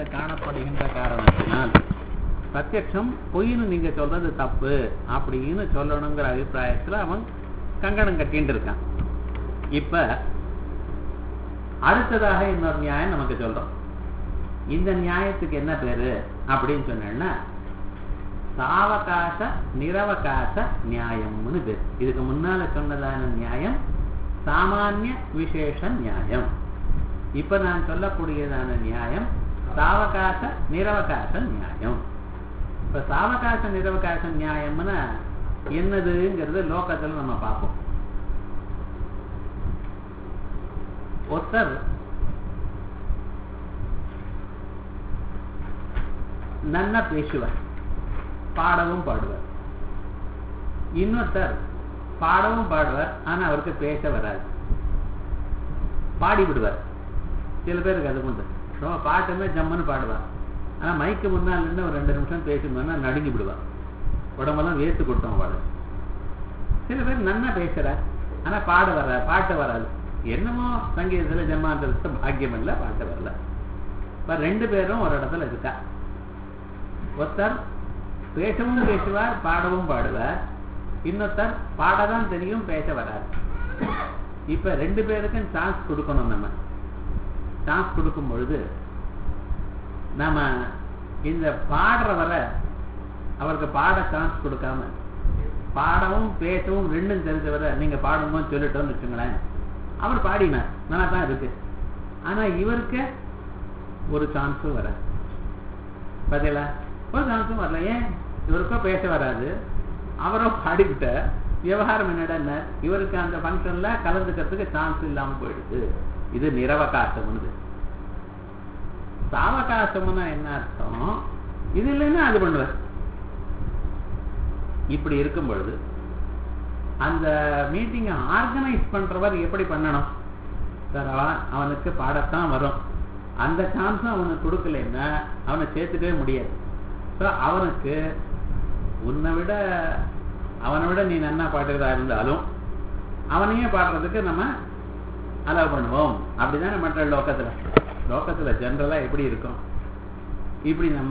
காணப்படுகின்ற காரணத்தினால் பிரத்யட்சம் பொய்னு நீங்க சொல்றது தப்பு அப்படின்னு சொல்லணுங்கிற அபிப்பிராயத்துல அவன் கங்கணம் கட்டின்னு இருக்கான். இப்ப அடுத்ததாக இன்னொரு நியாயம் நமக்கு சொல்றோம். இந்த நியாயத்துக்கு என்ன பேரு அப்படின்னு சொன்னா சாவகாச நிரவகாச நியாயம்னு பேர். இதுக்கு முன்னால சொன்னதான நியாயம் சாமானிய விசேஷ நியாயம். இப்ப நான் சொல்லக்கூடியதான நியாயம் சாவகாச நிரவகாச நியாயம். இப்ப சாவகாச நிரவகாச நியாயம்னா என்னதுங்கிறது லோகத்துல நம்ம பார்ப்போம். ஒருத்தர் நன்னா பேசுவார், பாடவும் பாடுவார். இன்னொருத்தர் பாடவும் பாடுவார், ஆனா அவருக்கு பேச வராது, பாடி விடுவார். சில பேருக்கு அது உண்டு. ரொம்ப பாட்டுமே ஜம்முன்னு பாடுவார், ஆனா மைக்கு முன்னால் நின்று ஒரு 2 நிமிஷம் பேசணும்னா நடுங்கி விடுவார், உடம்பெல்லாம் வேர்த்து கொட்டும் பாடு. சில பேர் நன்னா பேசுறார், ஆனா பாட்டு வராது. என்னமோ சங்கீதத்துல ஜன்மாந்தரத்துல பாக்கியம் இல்லை, பாட்டு வரல. இப்ப 2 பேரும் ஒரு இடத்துல இருக்கா. ஒருத்தர் பேசவும் பேசுவார், பாடவும் பாடுவார். இன்னொருத்தர் பாடதான் தெரியும், பேச வராது. இப்ப 2 பேருக்கும் சான்ஸ் கொடுக்கணும். நம்ம சான்ஸ் கொடுக்கும் பொழுது நம்ம இந்த பாடுறவரை அவருக்கு பாட சான்ஸ் கொடுக்காம பாடவும் பேசவும் 2ம் தெரிஞ்சவரை நீங்க பாடும்போது சொல்லிட்டோம்னு வச்சுங்களேன், அவர் பாடினார், நல்லா தான் இருக்கு. ஆனா இவருக்கு ஒரு சான்ஸும் வராது. பதிலா ஒரு சான்ஸும் வரல. ஏன்? இவருக்கோ பேச வராது, அவரோ பாடிக்கிட்ட. விவகாரம் என்னடா, இவருக்கு அந்த ஃபங்க்ஷன்ல கலந்துக்கிறதுக்கு சான்ஸ் இல்லாம போயிடுது. இது நிரவகாசம்னு. சாவகாசம்னா என்ன அர்த்தம்? இது இல்லைன்னா அது பண்ணுவார். இப்படி இருக்கும் பொழுது அந்த மீட்டிங்கை ஆர்கனைஸ் பண்றவர் எப்படி பண்ணணும்? சார் அவனுக்கு பாடத்தான் வரும், அந்த சான்ஸும் அவனுக்கு கொடுக்கலன்னா அவனை சேர்த்துக்கவே முடியாது. ஸோ அவனுக்கு அவனை விட நீ நன்னா பாடுறதா இருந்தாலும் அவனையே பாடுறதுக்கு நம்ம அலோவ் பண்ணுவோம். அப்படிதான் மற்ற லோகத்துல ஜெனரலா எப்படி இருக்கும்? இப்படி நம்ம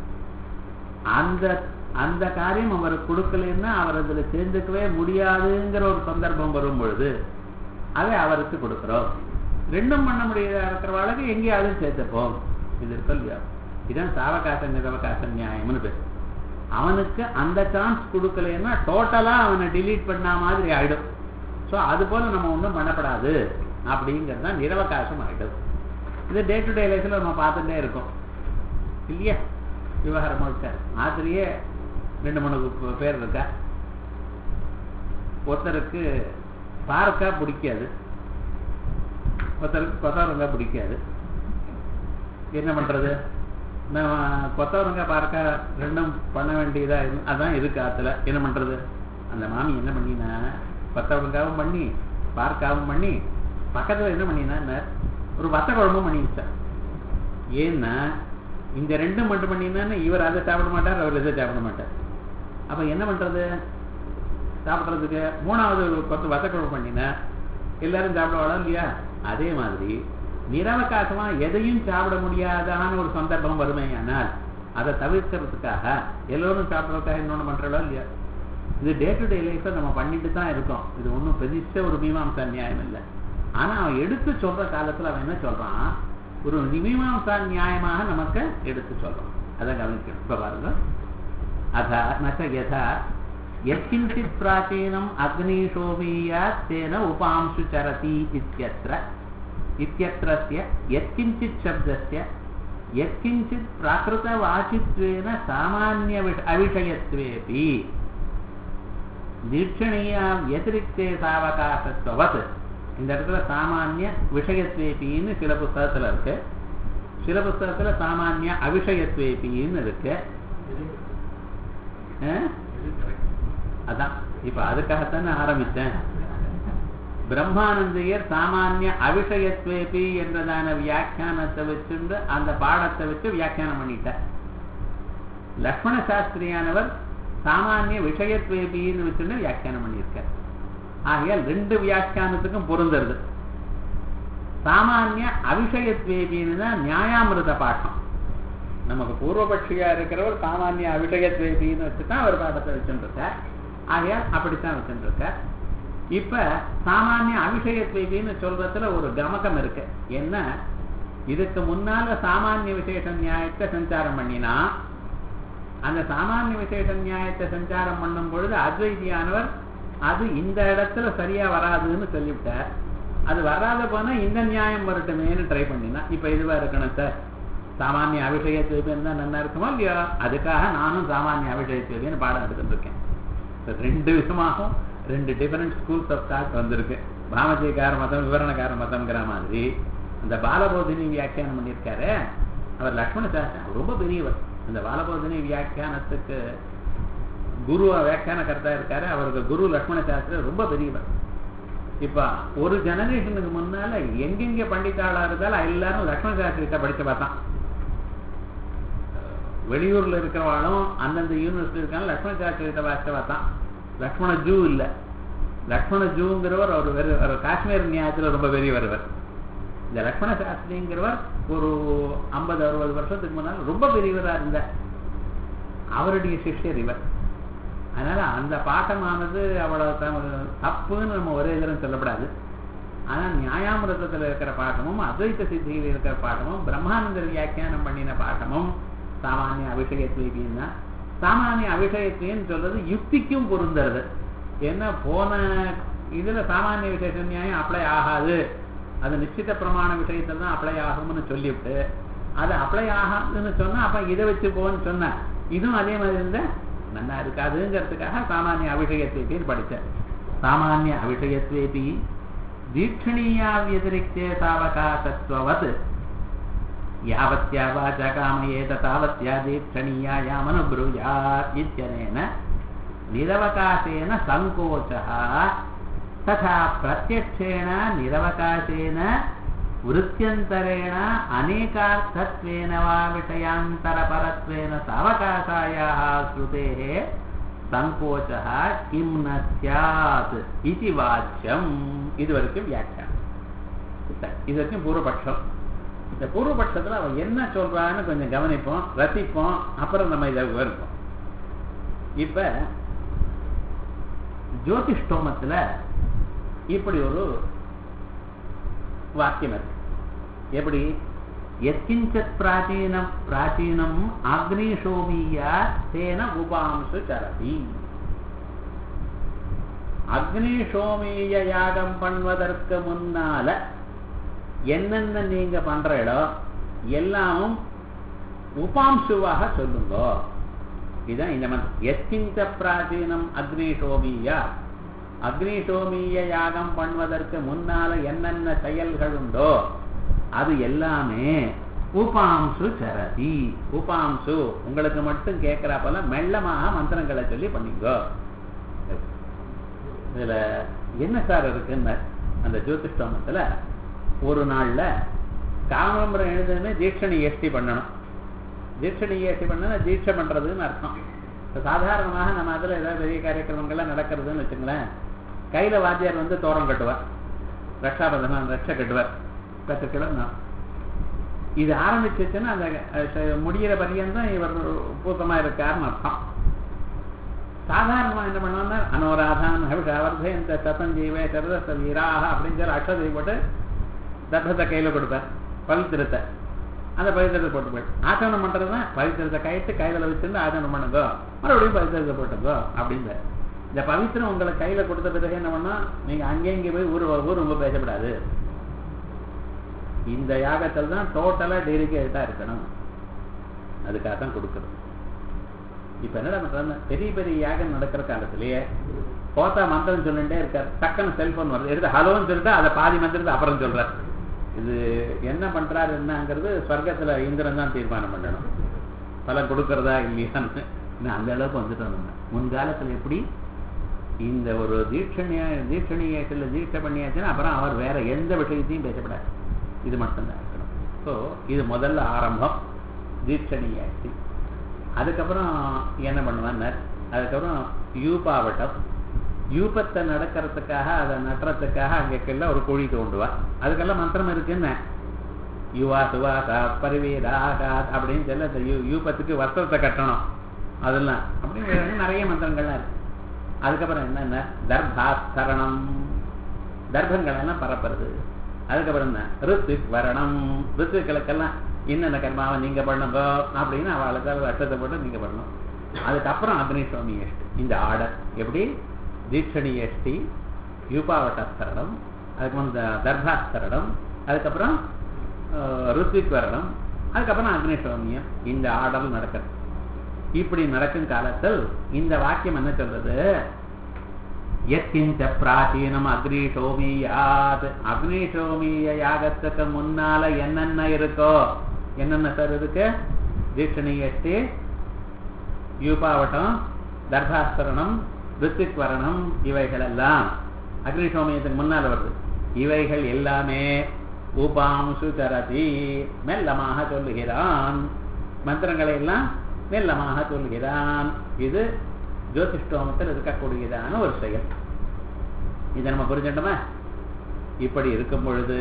அந்த காரியம் அவருக்கு கொடுக்கலன்னா அவர் அதுல சேர்ந்துக்கவே முடியாதுங்கிற ஒரு சந்தர்ப்பம் வரும் பொழுது அதை அவருக்கு கொடுக்கிறோம். 2ம் பண்ண முடியாத இருக்கிறவாளுக்கு எங்கேயாவது சேர்த்துப்போம். இது இருக்கு இல்லையா? இதுதான் சாவகாச நிரவகாச நியாயம்னு பேர். அவனுக்கு அந்த சான்ஸ் கொடுக்கலன்னா டோட்டலா அவனை டிலீட் பண்ண மாதிரி ஆயிடும். ஸோ அது போல நம்ம ஒன்றும் பண்ணப்படாது அப்படிங்கிறது தான் நிரவகாசம் ஆயிடும். இது டே டு டே லைஃப்ல நம்ம பார்த்துட்டே இருக்கோம் இல்லையா? விவகாரம் இருக்க ஆசிரியே 2-3 பேர் இருக்கா. ஒருத்தருக்கு பாரக்கா பிடிக்காது, ஒருத்தருக்கு கொத்தவரங்காய் பிடிக்காது. என்ன பண்றது? நம்ம கொத்தவரங்காய் பாரக்கா 2ம் பண்ண வேண்டியதா அதான் இருக்கு ஆத்துல. என்ன பண்றது? அந்த மாமி என்ன பண்ணினா கொத்தவரங்காவும் பண்ணி பாரக்காவும் பண்ணி பக்கத்துல என்ன பண்ணினா ஒரு வத்த குழம்பும் பண்ணி வச்சா. ஏன்னா இந்த 2ம் மட்டும் பண்ணினா இவர் அதை சாப்பிட மாட்டார், அவர் இதை சாப்பிட மாட்டார். அப்ப என்ன பண்றது? சாப்பிட்றதுக்கு 3வது வத்த குழம்பு பண்ணினா எல்லாரும் சாப்பிடுவாளா இல்லையா? அதே மாதிரி நிரவகாசமா எதையும் சாப்பிட முடியாதான ஒரு சந்தர்ப்பம் வருமே. ஆனால் அதை தவிர்க்கிறதுக்காக எல்லோரும் சாப்பிட்றதுக்காக இன்னொன்று பண்றோம் இல்லையா? இது டே டு டே லைஃப்ல நம்ம பண்ணிட்டு தான் இருக்கோம். இது ஒன்றும் பெரிய ஒரு மீமாம்சா நியாயம் இல்லை. ஆனா அவன் எடுத்து சொல்ற காலத்துல அவன் என்ன சொல்றான்? ஒரு மீமாம்சா நியாயமாக நமக்கு எடுத்து சொல்றான். அதை கவனிக்கணும். இப்ப பாருங்க, அதா நச்ச யதா யத்கிஞ்சித் பிராச்சீனம் அக்னிஷோமீயாத் தேன உபாம்சு சரதி இத்யத்ரஸ்ய யத்கிஞ்சித் சப்தஸ்ய யத்கிஞ்சித் பிராகிருதவாச்சித்வேன சாமான்ய அவிஷயத்வேபி தீட்சணீயா வத்திரிக்தே சாவகாசத்வவத். இந்த இடத்துல சாமானிய விஷயத்வேபின்னு சில புஸ்தகத்துல இருக்கு, சில புஸ்தகத்துல சாமானிய அவிஷயத்வேபின்னு இருக்கு. அதான் இப்ப அதுக்காகத்தானே ஆரம்பித்தேன். பிரம்மானந்தியர் சாமானிய அவிஷயத்வேபி என்றதான வியாக்கியானத்தை வச்சுண்டு அந்த பாடத்தை வச்சு வியாக்கியானம் பண்ணிட்டார். லக்ஷ்மண சாஸ்திரியானவர் சாமானிய விஷயத்வேபின்னு வச்சுட்டு வியாக்கியானம் பண்ணியிருக்கார். ஆகையால் 2 வியாக்கியானத்துக்கும் பொருந்தது. சாமானிய அவிஷயத்வேபின்னு தான் நியாயாமிருத பாட்டம். நமக்கு பூர்வபட்சியா இருக்கிறவர் சாமானிய அபிஷேகத்வேபின்னு வச்சுதான் அவர் பாடத்தை வச்சுருக்கார். ஆகையால் அப்படித்தான் வச்சுருக்கார். இப்ப சாமானிய அபிஷேகத்வேபின்னு சொல்றதுல ஒரு கமகம் இருக்கு. என்ன, இதுக்கு முன்னால சாமானிய விசேஷ நியாயத்தை சஞ்சாரம் பண்ணினா அந்த சாமானிய விசேஷ நியாயத்தை சஞ்சாரம் பண்ணும் பொழுது அத்வைதியானவர் அது இந்த இடத்துல சரியா வராதுன்னு சொல்லிவிட்டார். அது வராத போனா இந்த நியாயம் வரட்டுமேனு ட்ரை பண்ணினா இப்ப இதுவா இருக்கணும் சார், சாமானிய அபிஷேகத்வேபின்னு தான் நல்லா இருக்குமோ இல்லையா, அதுக்காக நானும் சாமானிய அபிஷேகத்வேபின்னு பாடம் எடுத்துட்டு இருக்கேன். ரெண்டு விதமாகவும் ரெண்டு டிஃபரெண்ட் ஸ்கூல்ஸ் ஆஃப் தாட் வந்திருக்கு. பாமஜிகார மதம் விவரணக்கார மதம்ங்கிற மாதிரி அந்த பாலபோதினி வியாக்கியானம் பண்ணியிருக்காரு அவர் லக்ஷ்மண சாஸ்திரி, ரொம்ப பெரியவர். அந்த பாலபோதினி வியாக்கியானத்துக்கு குரு வியாக்கியான கர்த்தா இருக்காரு, அவருக்கு குரு லக்ஷ்மண சாஸ்திரி ரொம்ப பெரியவர். இப்ப ஒரு ஜெனரேஷனுக்கு முன்னால எங்கெங்க பண்டிதாளா இருந்தாலும் எல்லாரும் லக்ஷ்மண சாஸ்திரிகிட்ட படிச்சு பார்த்தான். வெளியூர்ல இருக்கிறவாளும் அந்தந்த யூனிவர்சிட்டி இருக்காங்க லக்ஷ்மண சாஸ்திரிகிட்ட படிச்சு பார்த்தான். லக்ஷ்மண ஜூ இல்ல, லக்ஷ்மண ஜூங்கிறவர் ஒரு காஷ்மீர் நியாயத்துல ரொம்ப பெரிய வருவர். இந்த லக்ஷ்மண சாஸ்திரிங்கிறவர் ஒரு 50-60 வருஷத்துக்கு முன்னால் ரொம்ப பெரியவரா இருந்தார். அவருடைய சிஷ்யர் இவர். அதனால அந்த பாட்டமானது அவ்வளவு தப்புன்னு நம்ம ஒரே தரம் சொல்லப்படாது. ஆனால் நியாயாமிரதத்தில் இருக்கிற பாட்டமும் அத்வைத சித்தியில் இருக்கிற பாட்டமும் பிரம்மானந்தர் வியாக்கியானம் பண்ணின பாட்டமும் சாமானிய அபிஷேகத்வேபின்னா சாமானிய அபிஷேகத்வேன்னு சொல்றது யுக்திக்கும் பொருந்துறது. ஏன்னா போன இதுல சாமானிய விசேஷ நியாயம் அப்ளை ஆகாது, அது நிச்சித பிரமாண விஷயத்துல தான் அப்ளை ஆகும்னு சொல்லிவிட்டு அது அப்ளை ஆகாதுன்னு சொன்னா அப்ப இதை வச்சு போன்னு சொன்ன இதுவும் அதே மாதிரி இருந்தா நல்லா இருக்காதுங்கிறதுக்காக சாமானிய அபிஷேகத்வேபின்னு படித்தேன். சாமானிய அபிஷேகத்வேபி தீட்சணீயா வதிரிக்தே சாவகாசத்வவத் யாவத்யா வாசா காமயேத தாவத்யா தீட்சணீயாயாமனுப்ரூயாத் இத்யனேன நிரவகாசேன சங்கோச்சः तथा प्रत्यक्षेण निरवकाशेन वृत्त्यन्तरेण अनेकार्थत्वेन वा विषयान्तरपरत्वेन सावकाशायाः श्रुतेः संकोचः किं न स्यात् इति वाच्यम्. இதுவரைக்கும் வியாக்கியானம். இதுவரைக்கும் பூர்வபட்சம். இந்த பூர்வபட்சத்துல அவன் என்ன சொல்றான்னு கொஞ்சம் கவனிப்போம், ரசிப்போம், அப்புறம் நம்ம இதை விவரிப்போம். இப்ப ஜோதிஷ்டோமத்துல இப்படி ஒரு வாக்கியம் இருக்கு. எப்படி, எத்கிஞ்சத் பிராச்சீனம் அக்னிஷோமியா தேன உபாம்சு சரதி. அக்னிஷோமிய யாகம் பண்ணுவதற்கு முன்னால என்னென்ன நீங்க பண்ற இடம் எல்லாமும் உபாம்சுவாக சொல்லுங்க. இதுதான் இந்த மந்திரம். எத்கிஞ்ச பிராச்சீனம் அக்னிஷோமியா, அக்னிஷோமிய யாகம் பண்ணுவதற்கு முன்னால என்னென்ன செயல்கள் உண்டோ அது எல்லாமே உபாம்சு சரதி. உபாம்சு உங்களுக்கு மட்டும் கேட்கிறப்பல மெல்லமாக மந்திரங்களை சொல்லி பண்ணிங்கோ. இதுல என்ன சார் இருக்குன்னு அந்த ஜோதிஷ்டோமத்துல ஒரு நாள்ல காமம்பரம் எழுதுன்னு தீட்சணி ஏஷ்டி பண்ணணும். தீட்சணி ஏஷ்டி பண்ணா தீட்சை பண்றதுன்னு அர்த்தம். சாதாரணமாக நம்ம அதுல ஏதாவது பெரிய காரியக்கிரமங்கள்லாம் நடக்கிறதுன்னு வச்சுங்களேன், கையில வாத்தியார் வந்து தோரம் கட்டுவார், ரக்ஷாபந்தனம் ரட்சை கட்டுவார், கட்டுக்கிழமை இது ஆரம்பிச்சுன்னா அந்த முடிகிற பரியந்தான் இவர் பூத்தமா இருக்காருன்னு அர்த்தம். சாதாரணமா என்ன பண்ணுவாங்க, அனோராதான் ஹவிஷாவர்தேந்த சதஞ்சீவே சரதச வீராக அப்படின்னு சொல்லி அக்ஷதை போட்டு தர்பத்தை கையில கொடுப்பார், பவித்திரத்தை. அந்த பவித்திரத்தை போட்டு போயிட்டு ஆச்சரணம் பண்றதுன்னா பவித்திரத்தை கைட்டு கையில வச்சிருந்து ஆச்சரணம் பண்ணுங்கோ, மறுபடியும் பவித்திரத்தை போட்டுங்கோ அப்படின்னு. இந்த பவித்திரம் உங்களை கையில கொடுத்த பிறகு என்ன பண்ணா, நீங்க அங்கேயும் போய் ஊர் ரொம்ப பேசப்படாது. இந்த யாகத்தில் தான் டோட்டலா டெடிகேட்டா இருக்கணும், அதுக்காக தான் கொடுக்கணும். இப்ப என்னடா பண்றாங்க, பெரிய பெரிய யாகம் நடக்கிற காலத்திலேயே போத்தா மந்திரம் சொல்லிட்டே இருக்காரு, டக்குன்னு செல்போன் வருது, எடுத்து ஹலோன்னு சொல்லிட்டு அதை பாதி மந்திரத்தை அப்புறம் சொல்றாரு. இது என்ன பண்றாரு என்னங்கிறது ஸ்வர்க்கத்துல இந்திரன் தான் தீர்மானம் பண்ணணும், பலன் கொடுக்கறதா இல்லையான்னு. அந்த அளவுக்கு வந்துட்டோம். முன்காலத்துல எப்படி இந்த ஒரு தீட்சணியத்துல தீட்சை பண்ணியாச்சுன்னா அப்புறம் அவர் வேற எந்த விஷயத்தையும் பேசப்படாது, இது மட்டும்தான் இருக்கணும். ஸோ இது முதல்ல ஆரம்பம் தீட்சணியாச்சு. அதுக்கப்புறம் என்ன பண்ணுவார், அதுக்கப்புறம் யூபாவட்டம், யூபத்தை நடக்கிறதுக்காக அதை நட்டுறதுக்காக அங்கெல்லாம் ஒரு குழி தோண்டுவார். அதுக்கெல்லாம் மந்திரம் இருக்குன்னு யுவா சுவாசா பரிவீராகாத் அப்படின்னு சொல்ல இந்த யூபத்துக்கு வஸ்திரத்தை கட்டணும், அதெல்லாம் அப்படின்னு நிறைய மந்திரங்கள்லாம் இருக்கு. அதுக்கப்புறம் என்னென்ன தர்பாஸ்தரணம், தர்ப்பங்கள் எல்லாம் பரப்புறது. அதுக்கப்புறம் என்ன ரித்விக் வரணம், ரித்விக்களுக்கெல்லாம் இன்னென்ன கர்மாவை நீங்க பண்ணுங்க அப்படின்னு அவளுக்கு வருஷத்தை போட்டு நீங்க பண்ணணும். அதுக்கப்புறம் அக்னிஸ்வாமி எஷ்டி, இந்த ஆர்டர் எப்படி தீட்சணி எஷ்டி, யூபாவட்டஸ்தரணம், அதுக்கப்புறம் தர்பாஸ்தரணம், அதுக்கப்புறம் ருத்விக் வரணம், அதுக்கப்புறம் அக்னிஸ்வாமியம், இந்த ஆர்டர் நடக்கிறது. இப்படி நடக்கும் காலத்தில் இந்த வாக்கியம் என்ன சொல்றது, எத்கிஞ்ச பிராச்சீனம் அக்னிஷோமியாத், அக்னிஷோமிய யாகத்துக்கு முன்னால என்னென்ன இருக்கோ, என்னென்ன சார் இருக்கு, தீட்சணி எஷ்டி, யூபாவட்டம், தர்பாஸ்தரணம், ரித்விக் வரணம், இவைகள் எல்லாம் அக்னிஷோமியத்துக்கு முன்னால வருது. இவைகள் எல்லாமே உபாம்சு சரதி, மெல்லமாக சொல்லுகிறான், மந்திரங்களை எல்லாம் மெல்லமாக சொல்லுகிறான். இது ஜோதிஷ்டோமத்தில் இருக்கக்கூடியதான ஒரு செயல். இதை நம்ம புரிஞ்சுட்டோமா? இப்படி இருக்கும் பொழுது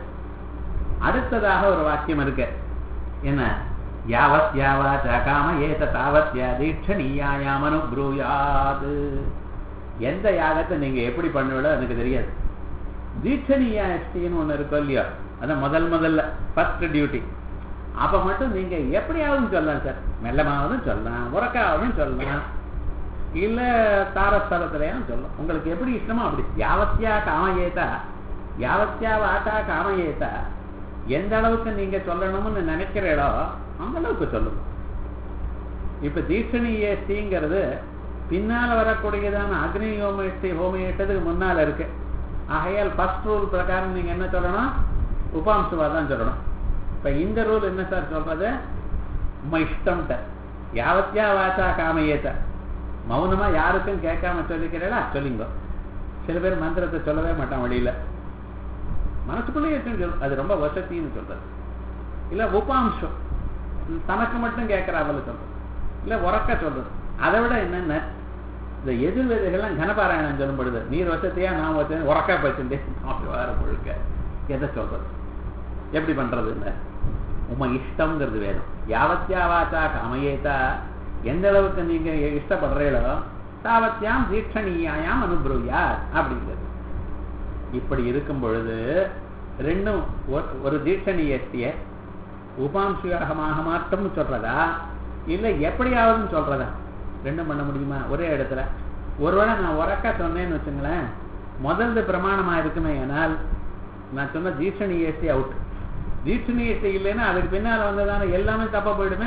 அடுத்ததாக ஒரு வாக்கியம் இருக்கு, என்ன, யாவத் யாவத் காம ஏத தாவத் தீட்சணீயாயாம் அனுப்ரூயாத். எந்த யாகத்தை நீங்க எப்படி பண்ணுவீங்களோ எனக்கு தெரியாது. தீட்சணீயா எஷ்டின்னு ஒண்ணு இருக்கும் இல்லையோ, அதான் முதல்ல ஃபர்ஸ்ட் டியூட்டி. அப்ப மட்டும் நீங்க எப்படியாவது சொல்லலாம் சார், மெல்லமாவதும் சொல்லலாம், உறக்காவதும் சொல்லலாம், இல்ல தாரஸ்தலத்திலையும் சொல்லலாம், உங்களுக்கு எப்படி இஷ்டமோ அப்படி. யாவத்தியா காமயேதா, யாவத்தியா வாட்டா காமயேதா, எந்த அளவுக்கு நீங்க சொல்லணும்னு நினைக்கிறீடோ அந்த அளவுக்கு சொல்லுங்க. இப்ப தீட்சணீயஸ்திங்கிறது பின்னால வரக்கூடியதான அக்னி ஹோமேட்டதுக்கு முன்னால இருக்கு. ஆகையால் ஃபர்ஸ்ட் ரூல் பிரகாரம் நீங்க என்ன சொல்லணும், உபாம்சுவா தான் சொல்லணும். இப்ப இந்த ரூல் என்ன சார் சொல்றது, உமா இஷ்டம்ட்ட யாவத்தியா வாச்சா காமையேத்த, மௌனமா யாருக்கும் கேட்காம சொல்லிக்கிறா சொல்லிங்க. சில பேர் மந்திரத்தை சொல்லவே மாட்டான் வெளியில, மனசுக்குள்ளேயே சொல்லு, அது ரொம்ப வசத்தின்னு சொல்றது. இல்ல உபாம்சம் தனக்கு மட்டும் கேட்கிறாவல சொல்றது, இல்ல உறக்க சொல்றது. அதை விட என்னென்ன இந்த எதிர்வேதைகள்லாம் கனபாராயணம் சொல்லும்படுது, நீர் வசத்தையா நான் வச்சேன் உறக்கா பச்சுட்டேன் வார முழுக்க எதை சொல்றது, எப்படி பண்றதுன்னு உமா இஷ்டம்ங்கிறது வேணும். யாவத்தியா வாச்சா காமையேத்தா, எந்த அளவுக்கு நீங்க இஷ்டப்படுறீங்களோ தாவத்தியாம் தீட்சணீயாயாம் அனுப்ரூயா அப்படிங்கிறது. இப்படி இருக்கும் பொழுது ரெண்டும் ஒரு தீட்சணீயஸ்திய உபாம்சுயாக மாற்றம் சொல்றதா இல்ல எப்படியாவது சொல்றதா, ரெண்டும் பண்ண முடியுமா ஒரே இடத்துல? ஒருவேளை நான் உறக்க சொன்னேன்னு வச்சுங்களேன், முதல்ல பிரமாணமா இருக்குமே, ஏனால் நான் சொன்ன தீட்சணீயஸ்தி அவுட். தீட்சணீயஸ்தி இல்லைன்னா அதுக்கு பின்னால வந்ததான எல்லாமே தப்பா போயிடுமே.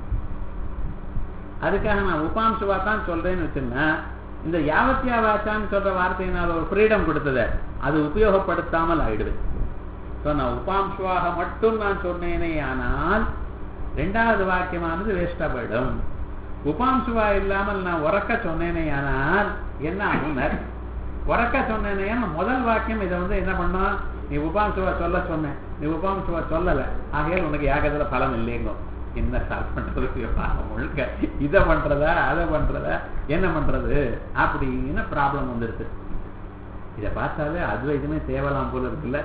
அதுக்காக நான் உபாம்சுவா தான் சொல்றேன்னு வச்சுன்னா, இந்த யாவத்தியா வாச்சான்னு சொல்ற வார்த்தையை நான் ஒரு ஃப்ரீடம் கொடுத்தத அது உபயோகப்படுத்தாமல் ஆயிடுவேன். நான் உபாம்சுவாக மட்டும் நான் சொன்னேனே ஆனால் ரெண்டாவது வாக்கியமானது வேஸ்டா போயிடும். உபாம்சுவா இல்லாமல் நான் உறக்க சொன்னேனே ஆனால் என்ன ஆகும், உறக்க சொன்னேனே முதல் வாக்கியம் இதை என்ன பண்ணோம், நீ உபாம்சுவா சொல்ல சொன்ன, நீ உபாம்சுவா சொல்லல, ஆகையால் உனக்கு யாகத்துல பலம் இல்லைங்கோ. என்ன சார் பண்றது, முழுக்க இதை பண்றதா அதை பண்றதா என்ன பண்றது அப்படின்னு ப்ராப்ளம் வந்துருச்சு. இதை பார்த்தாலே அத்வைதமே தேவலாம் போல இருக்குல்ல.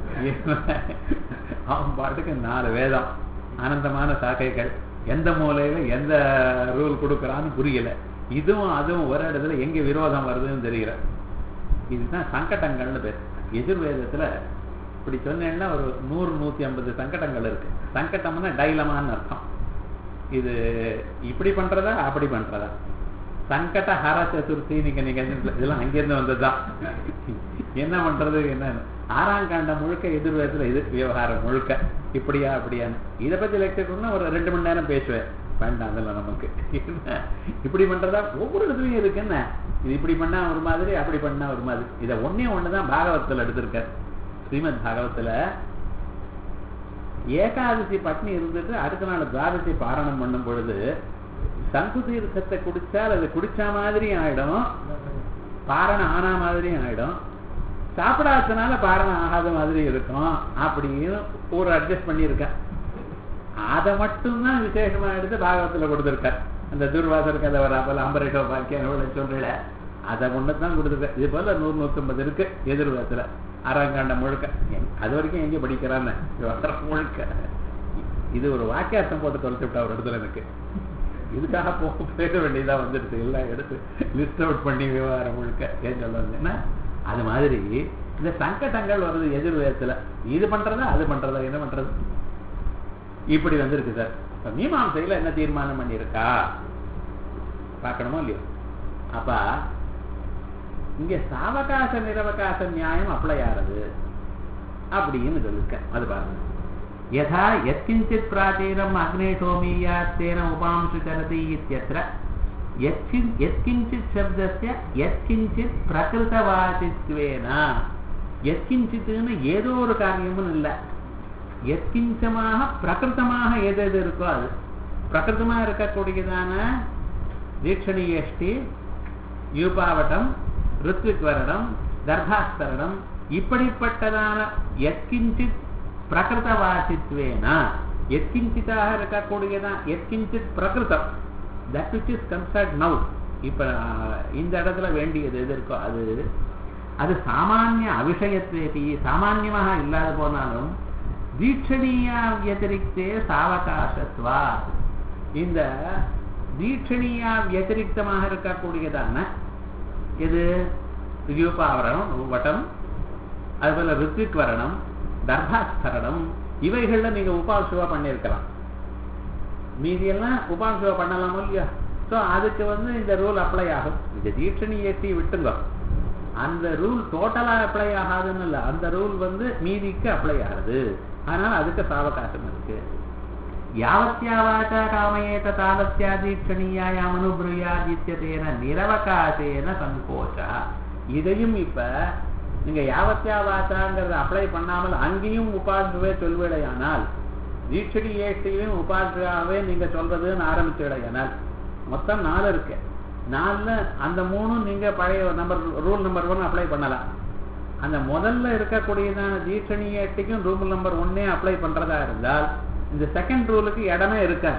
அவன் பாட்டுக்கு 4 வேதம், ஆனந்தமான சாக்கைகள், எந்த மூலையில எந்த ரூல் கொடுக்கறான்னு புரியல. இதுவும் அதுவும் ஒரு இடத்துல எங்க விரோதம் வருதுன்னு தெரியல. இதுதான் சங்கடங்கள்னு பேர். எதிர்வேதத்துல இப்படி சொன்னேன்னா ஒரு 100-150 சங்கடங்கள் இருக்கு. சங்கடம்னா டைலமான்னு அர்த்தம். இது இப்படி பண்றதா அப்படி பண்றதா, சங்கட ஹர சதுர்த்தி நீங்க இதெல்லாம் அங்கிருந்து வந்ததுதான். என்ன பண்றது என்ன, 6ஆம் காண்டம் முழுக்க எதிர்வேதத்துல இது விவகாரம் முழுக்க இப்படியா அப்படியான்னு. இதை பத்தி லெக்சர் பண்ணா ஒரு 2 மணி நேரம் பேசுவேன், வேண்டாம் அதெல்லாம் நமக்கு. இப்படி பண்றதா ஒவ்வொரு இடத்துலயும் இருக்கு. என்ன இது இப்படி பண்ணா ஒரு மாதிரி, அப்படி பண்ணா ஒரு மாதிரி. இதை ஒண்ணுதான் பாகவத்துல எடுத்திருக்காரு. ஸ்ரீமத் பாகவத்துல ஏகாதசி பட்னி இருந்துட்டு அடுத்த நாள் துவாதசி பாரணம் பண்ணும் பொழுது சங்கு தீர்த்தத்தை குடிச்சால் அது குடிச்ச மாதிரி ஆயிடும், பாரணம் ஆனா மாதிரியும் ஆயிடும், சாப்பிடாதனால பாரணம் ஆகாத மாதிரி இருக்கும் அப்படின்னு ஒரு அட்ஜஸ்ட் பண்ணியிருக்கேன். அதை மட்டும்தான் விசேஷமா எடுத்து பாகவத்துல கொடுத்திருக்கார். அந்த துர்வாசர் கதை வராப்பல அம்பரேட்டோ பாக்கிய சொல்றல அதை ஒண்ணுதான் கொடுத்துருக்க. இது போல 100-150 இருக்கு எதிர்வேதத்துல. அரங்கண்ட முழுக்க அது வரைக்கும் எங்கே படிக்கிறான்னு முழுக்க இது ஒரு வாக்கியார்த்தம் போட்டு தொலைச்சு விட்டா ஒரு இடத்துல எனக்கு இதுக்காக பேச வேண்டியதா வந்துடுது எல்லாம் எடுத்து லிஸ்ட் அவுட் பண்ணி விவகாரம் முழுக்க ஏன் சொல்ல வந்தேன்னா அது மாதிரி இந்த சங்கடங்கள் வருது எதிர்வேதத்துல இது பண்றதா அது பண்றதா என்ன பண்றது இப்படி வந்திருக்கு சார். இப்ப மீமாம்சையில என்ன தீர்மானம் பண்ணியிருக்கா பார்க்கணுமோ இல்லையோ. அப்ப இங்க சாவகாச நிரவகாச நியாயம் அப்ளை ஆறது அப்படின்னு சொல்லிருக்க. அது பாருங்க. யதா யத்கிஞ்சித் பிராச்சீனம் அக்னேஷோமீயாத்தேன உபாம்சு சரதி இத்யத்ர யத்கிஞ்சித் சப்தஸ்ய யத்கிஞ்சித் பிரகிருதவாசித்வேன யத்கிஞ்சித்னு ஏதோ ஒரு காரியமும் இல்லை. யத்கிஞ்சமாக பிரகிருதமாக எது எது இருக்கோ அது பிரகிருதமாக இருக்கக்கூடியதான தீட்சணீயஷ்டி யூபாவட்டம் ருத்விக்வரணம் தர்பாஸ்தரணம் இப்படிப்பட்டதான யத்கிஞ்சித் பிரகிருதவாசித்வேன யத்கிஞ்சித்தாக இருக்கக்கூடியதான் யத்கிஞ்சித் பிரகிருதம் that which is considered now. இப்ப இந்த இடத்துல வேண்டியது எது இருக்கோ அது அது சாமானிய அவிஷயத்வேதி சாமான்யமாக இல்லாத போனாலும் தீட்சணீயா வியதிரிக்தே சாவகாசத்வா இந்த தீட்சணீயா வியதிரிக்தமாக இருக்கக்கூடியதான இது யூபாவரணம் வட்டம் அதுபோல ருத்விக் வரணம் தர்பாஸ்தரணம் இவைகள்ல நீங்க உபாசுவா பண்ணியிருக்கலாம். மீதியெல்லாம் உபாசுவா பண்ணலாமோ இல்லையா? ஸோ அதுக்கு இந்த ரூல் அப்ளை ஆகும். இந்த தீட்சணீயத்தை விட்டுங்க, அந்த ரூல் டோட்டலா அப்ளை ஆகாதுன்னு இல்லை, அந்த ரூல் மீதிக்கு அப்ளை ஆகுது. அதனால அதுக்கு சாவகாசம் இருக்கு. யாவத்யாவாச்சா காமயேத தாவத்யா தீட்சணீயாயாம் அனுப்ரூயாதித்யதேன நிரவகாசேன சங்கோச்சா. இதையும் இப்ப நீங்க யாவத்யாவாச்சாங்கிறத அப்ளை பண்ணாமல் அங்கேயும் உபாசுவே சொல்வேடையானால் தீட்சணீயத்தையும் உபாசுவாவே நீங்க சொல்றதுன்னு ஆரம்பிச்சுடையானால் மொத்தம் 4 இருக்கு. 4ல அந்த 3 நீங்க பழைய ரூல் நம்பர் 1 அப்ளை பண்ணலாம். அந்த முதல்ல இருக்கக்கூடியதான தீட்சணீயத்தையும் ரூல் நம்பர் 1 அப்ளை பண்றதா இருந்தால் இந்த செகண்ட் ரூலுக்கு இடமே இருக்காது.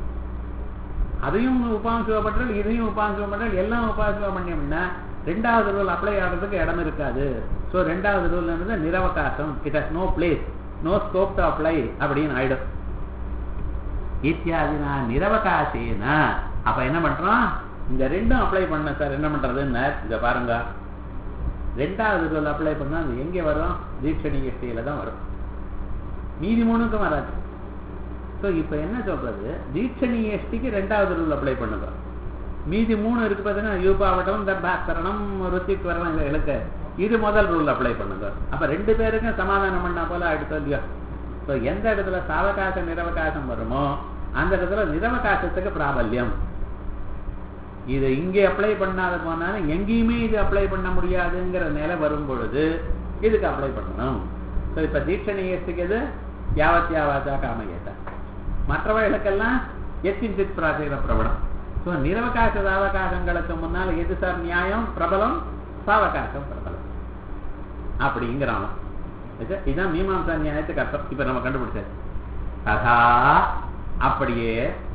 அதையும் உபாசுவா பண்றால் இதையும் உபாசுவா பண்றால் எல்லாம் உபாசுவா பண்ணியோம்னா ரெண்டாவது ரூல் அப்ளை ஆகிறதுக்கு இடம் இருக்காது. ஸோ ரெண்டாவது ரூல் நிரவகாசம், it has no place, no scope to apply அப்படின்னு ஆயிடும். இத்தியாதினா நிரவகாசேனா. அப்ப என்ன பண்றோம், இந்த ரெண்டும் அப்ளை பண்ண சார் என்ன பண்றதுன்னு இங்க பாருங்க. ரெண்டாவது ரூல் அப்ளை பண்ணா அது எங்கே வரும், தீட்சணீயஷ்டியில தான் வரும், மீதி 3க்கும் வராது. ஸோ இப்ப என்ன சொல்றது, தீட்சணீயஷ்டிக்கு ரெண்டாவது ரூல் அப்ளை பண்ணுங்க, மீதி 3 இருக்கு பார்த்தீங்கன்னா யூபாவட்டம் தர்பாஸ்தரணம் ருத்விக் வரணம் இருக்கு, இது முதல் ரூல் அப்ளை பண்ணுங்க. அப்ப 2 பேருக்கும் சமாதானம் பண்ணா போல அடுத்த இல்லையா? ஸோ எந்த இடத்துல சாவகாச நிரவகாசம் வருமோ அந்த இடத்துல நிரவகாசத்துக்கு பிராபல்யம். இது இங்கே அப்ளை பண்ணாத போனாலும் எங்கேயுமே இது அப்ளை பண்ண முடியாதுங்கிற நிலை வரும் பொழுது இதுக்கு அப்ளை பண்ணணும். ஸோ இப்ப தீட்சணீயத்துக்கு எது யாவத்யாவாச்சா காமயேத, மற்றவைகளுக்கெல்லாம் யத்கிஞ்சித் பிராச்சீன பிரபலம். ஸோ நிரவகாச சாவகாசங்களுக்கு முன்னால் எது சார் நியாயம் பிரபலம், சாவகாசம் பிரபலம் அப்படிங்கிறான். இதுதான் மீமாம்சா நியாயத்துக்கு அர்த்தம். இப்ப நம்ம கண்டுபிடிச்சது ததா அப்படியே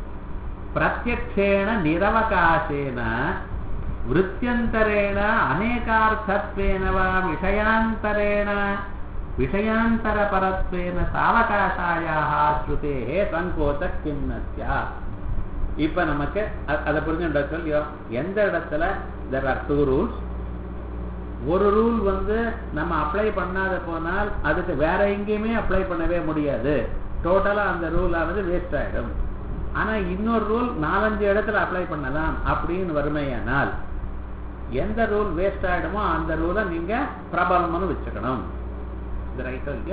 பிரத்யக்ஷேன நிரவகாசேன விருத்தியந்தரேண அநேகார்த்தத்வேன வா விஷயாந்தரேண விஷயாந்தர பரத்வேன சாவகாசாயாஹ ஸ்ருதேஹ சங்கோச்ச கிம் ந ஸ்யாத். இப்ப நமக்கு அதை புரிஞ்சுட்டா சொல்லியோ, எந்த இடத்துல there are 2 rules, ஒரு ரூல் நம்ம அப்ளை பண்ணாத போனால் அதுக்கு வேற எங்கேயுமே அப்ளை பண்ணவே முடியாது, டோட்டலா அந்த ரூல் ஆனது வேஸ்ட் ஆயிடும். ஆனா இன்னொரு ரூல் 4-5 இடத்துல அப்ளை பண்ணலாம் அப்படின்னு வறுமையானால் எந்த ரூல் வேஸ்ட் ஆயிடுமோ அந்த ரூலை நீங்க பிரபலம்னு வச்சுக்கணும். இது ரைட்டா இல்லையா?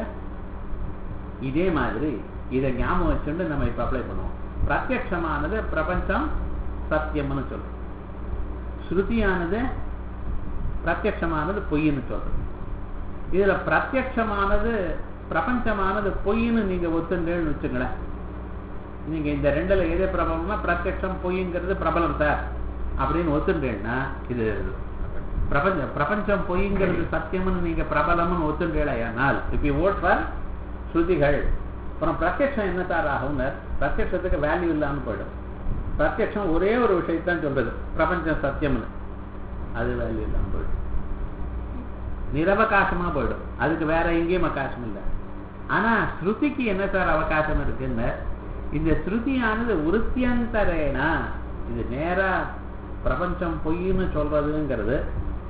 இதே மாதிரி இதை ஞாபகம் வச்சுட்டு நம்ம இப்ப அப்ளை பண்ணுவோம். பிரத்யக்ஷமானது பிரபஞ்சம் சத்தியம்னு சொல்றோம், ஸ்ருதியானது பிரத்யக்ஷமானது பொய்ன்னு சொல்றோம். இதுல பிரத்யக்ஷமானது பிரபஞ்சமானது பொய்ன்னு நீங்க ஒத்துண்டேன்னு வச்சுங்களேன். நீங்க இந்த 2ல எது பிரபலம்னா பிரத்யக்ஷம் பொய்ங்கிறது பிரபலம் சார் அப்படின்னு ஒத்துண்டேன்னா இது பிரபஞ்சம் பொய்ங்கிறது சத்தியம்னு நீங்க பிரபலம்னு ஒத்துண்டேனால் இப்ப ஓட் ஃபார் ஸ்ருதிகள். அப்புறம் பிரத்யக்ஷம் என்ன சார் ஆகும், பிரத்யக்ஷத்துக்கு வேல்யூ இல்லாமல் போயிடும். பிரத்யக்ஷம் ஒரே ஒரு விஷயத்தான் சொல்றது, பிரபஞ்சம் சத்தியம்னு, அது வேல்யூ இல்லாமல் போயிடும். நிரவகாசமா போயிடும். அதுக்கு வேற எங்கேயும் அவகாசம் இல்லை. ஆனா ஸ்ருதிக்கு என்ன சார் அவகாசம் இருக்குன்னு, இந்த ஸ்ருதியானது உருத்தியந்தரேனா, இது நேரா பிரபஞ்சம் பொய்ன்னு சொல்றதுங்கிறது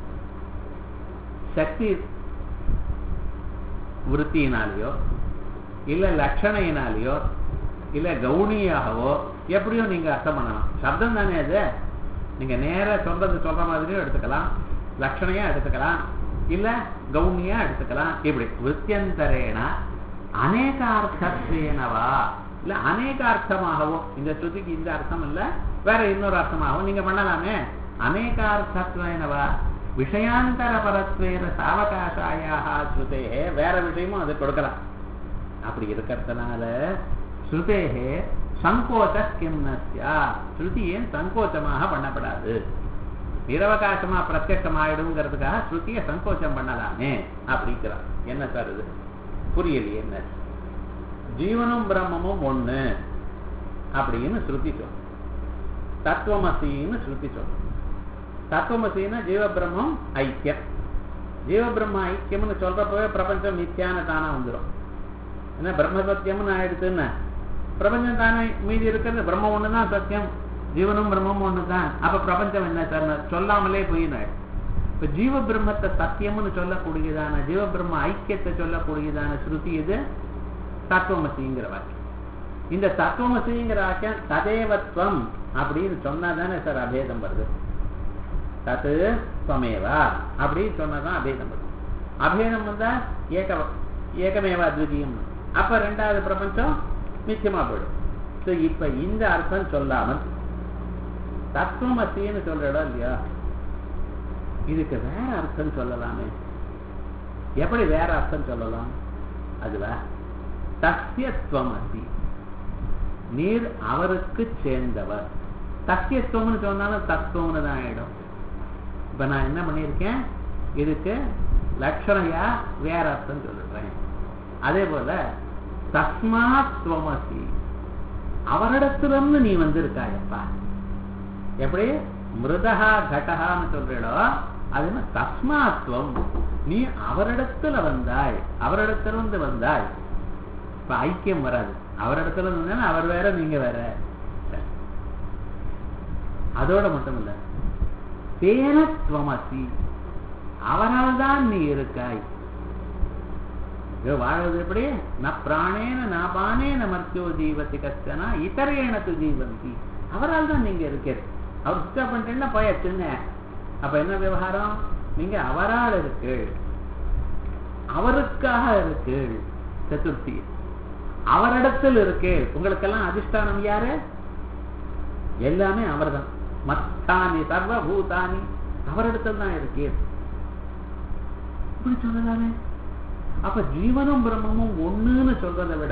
சக்தி விருத்தியினாலேயோ இல்ல லட்சணையினாலேயோ இல்ல கவுனியாகவோ எப்படியோ நீங்க அர்த்தம் பண்ணலாம். சப்தம் தானே அது. நீங்க நேர சொல்ற மாதிரியும் எடுத்துக்கலாம், லட்சணையா எடுத்துக்கலாம், இல்ல கவுனியா எடுத்துக்கலாம். இப்படி விருத்தியந்தரேனா அநேகார்த்தத்வேனவா, இல்ல அநேகார்த்தமாகவோ, இந்த ஸ்ருதிக்கு இந்த அர்த்தம் இல்ல வேற இன்னொரு அர்த்தமாகவும் நீங்க பண்ணலாமே. அநேகார்த்தத்வேனவா விஷயாந்தர பரத்வேன சாவகாசாயாக ஸ்ருதேஹே, வேற விஷயமும் அது கொடுக்கலாம். அப்படி இருக்கிறதுனால ஸ்ருதேஹே சங்கோச்ச கிம் நஸ்யா, ஸ்ருதி ஏன் சங்கோச்சமாக பண்ணப்படாது? நிரவகாசமா பிரத்யட்சமாயிடுங்கிறதுக்காக ஸ்ருதியை சங்கோச்சம் பண்ணலாமே அப்படிங்கிறார். என்ன சார் இது புரியலையே? என்ன ஜீவனும் பிரம்மமும் ஒண்ணு அப்படின்னு ஸ்ருதி சொல்லும், தத்துவமசின்னு ஸ்ருதி சொல்லும். தத்துவமசின்னா ஜீவபிரம்மம் ஐக்கியம். ஜீவபிரம்ம ஐக்கியம்னு சொல்றப்பவே பிரபஞ்சம் மித்தியான தானா வந்துடும். என்ன பிரம்ம சத்தியம்னு ஆயிடுச்சுன்னு பிரபஞ்சம் தானே மீதி இருக்கிறது. பிரம்மம் ஒண்ணுதான் சத்தியம், ஜீவனும் பிரம்மம் ஒண்ணுதான். அப்ப பிரபஞ்சம் என்ன சார் சொல்லாமலே போயினாள். இப்ப ஜீவ பிரம்மத்தை சத்தியம்னு சொல்லக்கூடியதான ஜீவ பிரம்ம ஐக்கியத்தை சொல்லக்கூடியதான ஸ்ருதி இது தத்துவமசிங்கிற வாக்கியம். இந்த தத்துவமசிங்கிற வாக்கியம் ததேவத்வம் அப்படின்னு சொன்னாதானே சார் அபேதம் வருது. தத்து ஸ்வமேவா அப்படின்னு சொன்னாதான் அபேதம் வருது. அபேதம் வந்தா ஏகமேவா அத்விதீயம். அப்ப ரெண்டாவது பிரபஞ்சம் மிச்சமா போயிடும். இப்ப இந்த அர்த்தம் சொல்லாமல் தத்துவமசின்னு சொல்ற இடம் இல்லையா, இதுக்கு வேற அர்த்தம் சொல்லலாமே. எப்படி வேற அர்த்தம் சொல்லலாம்? அதுவா தஸ்யத்வமசி, நீர் அவருக்கு சேர்ந்தவர். தஸ்யத்துவம்னு சொன்னாலும் தத்துவம்னு தான் ஆயிடும். இப்ப நான் என்ன பண்ணியிருக்கேன், இதுக்கு லட்சணையா வேற அர்த்தம் சொல்றேன். அதே போல தஸ்மாத்வமசி, அவரிடத்திலிருந்து நீ வந்திருக்காயப்பா. எப்படி மிருதஹா கடஹான்னு சொல்றோ, அது தஸ்மாத்வம், நீ அவரிடத்துல வந்தாய், அவரிடத்திலிருந்து வந்தாய். இப்ப ஐக்கியம் வராது. அவரிடத்துல இருந்தா அவர் வேற நீங்க வேற. அதோட மட்டும் இல்ல, தேனத்வமசி, அவரால் தான் நீ இருக்காய். வாழ்வது எப்படி? ந பிராணேன நாபானேன மர்த்தியோ ஜீவதி கஷ்டனா இதரேன து ஜீவந்தி. அவரால் தான் நீங்க இருக்கிறது. அவர் சுத்தா பண்ணிட்டேன்னா போயாச்சுங்க. அப்ப என்ன விவகாரம்? நீங்க அவரால் இருக்கு, அவருக்காக இருக்கு. சதுர்த்தி அவரிடத்தில் இருக்கு. உங்களுக்கெல்லாம் அதிஷ்டானம் யாரு? எல்லாமே அவர்தான். மத்தானி சர்வபூதானி அவரிடத்தில் தான் இருக்கு. இப்படி சொல்லலாமே. அப்ப ஜீவனும் பிரம்மமும் ஒண்ணுன்னு சொல்றதை விட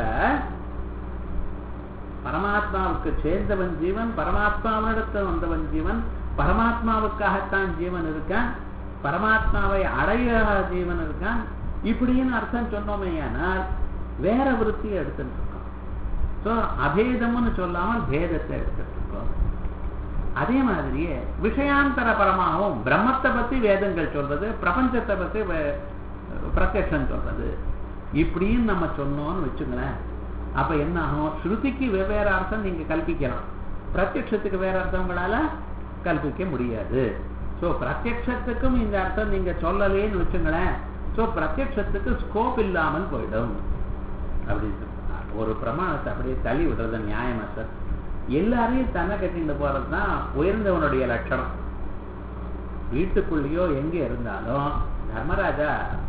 பரமாத்மாவுக்கு சேர்ந்தவன் ஜீவன், பரமாத்மாவிடத்தில் வந்தவன் ஜீவன், பரமாத்மாவுக்காகத்தான் ஜீவன் இருக்கான், பரமாத்மாவை அடைய ஜீவன் இருக்கான், இப்படின்னு அர்த்தம் சொன்னோமே. ஆனால் வேற விருத்தியை எடுத்துட்டு இருக்கோம். சோ அபேதம்னு சொல்லாமல் பேதத்தை எடுத்துட்டு இருக்கோம். அதே மாதிரியே விஷயாந்தர பரமாகவும் பிரம்மத்தை பத்தி வேதங்கள் சொல்றது, பிரபஞ்சத்தை பத்தி பிரத்யக்ஷம் சொல்றது, இப்படின்னு நம்ம சொன்னோம்னு வச்சுங்களேன். அப்ப என்ன ஆகும்? ஸ்ருதிக்கு வெவ்வேறு அர்த்தம் நீங்க கல்பிக்கலாம், பிரத்யக்ஷத்துக்கு வேற அர்த்தங்களால கல்பிக்க முடியாது. சோ பிரத்யக்ஷத்துக்கும் இந்த அர்த்தம் நீங்க சொல்லலேன்னு வச்சுங்களேன். சோ பிரத்யக்ஷத்துக்கு ஸ்கோப் இல்லாமல் போயிடும். அப்படி ஒரு பிரமாணத்தை அப்படியே தள்ளி விடுறது நியாயமா சார்? எல்லாரையும் தன்னை கட்டிட்டு போறதுதான் உயர்ந்தவனுடைய லட்சணம். வீட்டுக்குள்ளேயோ எங்க இருந்தாலும் தர்மராஜா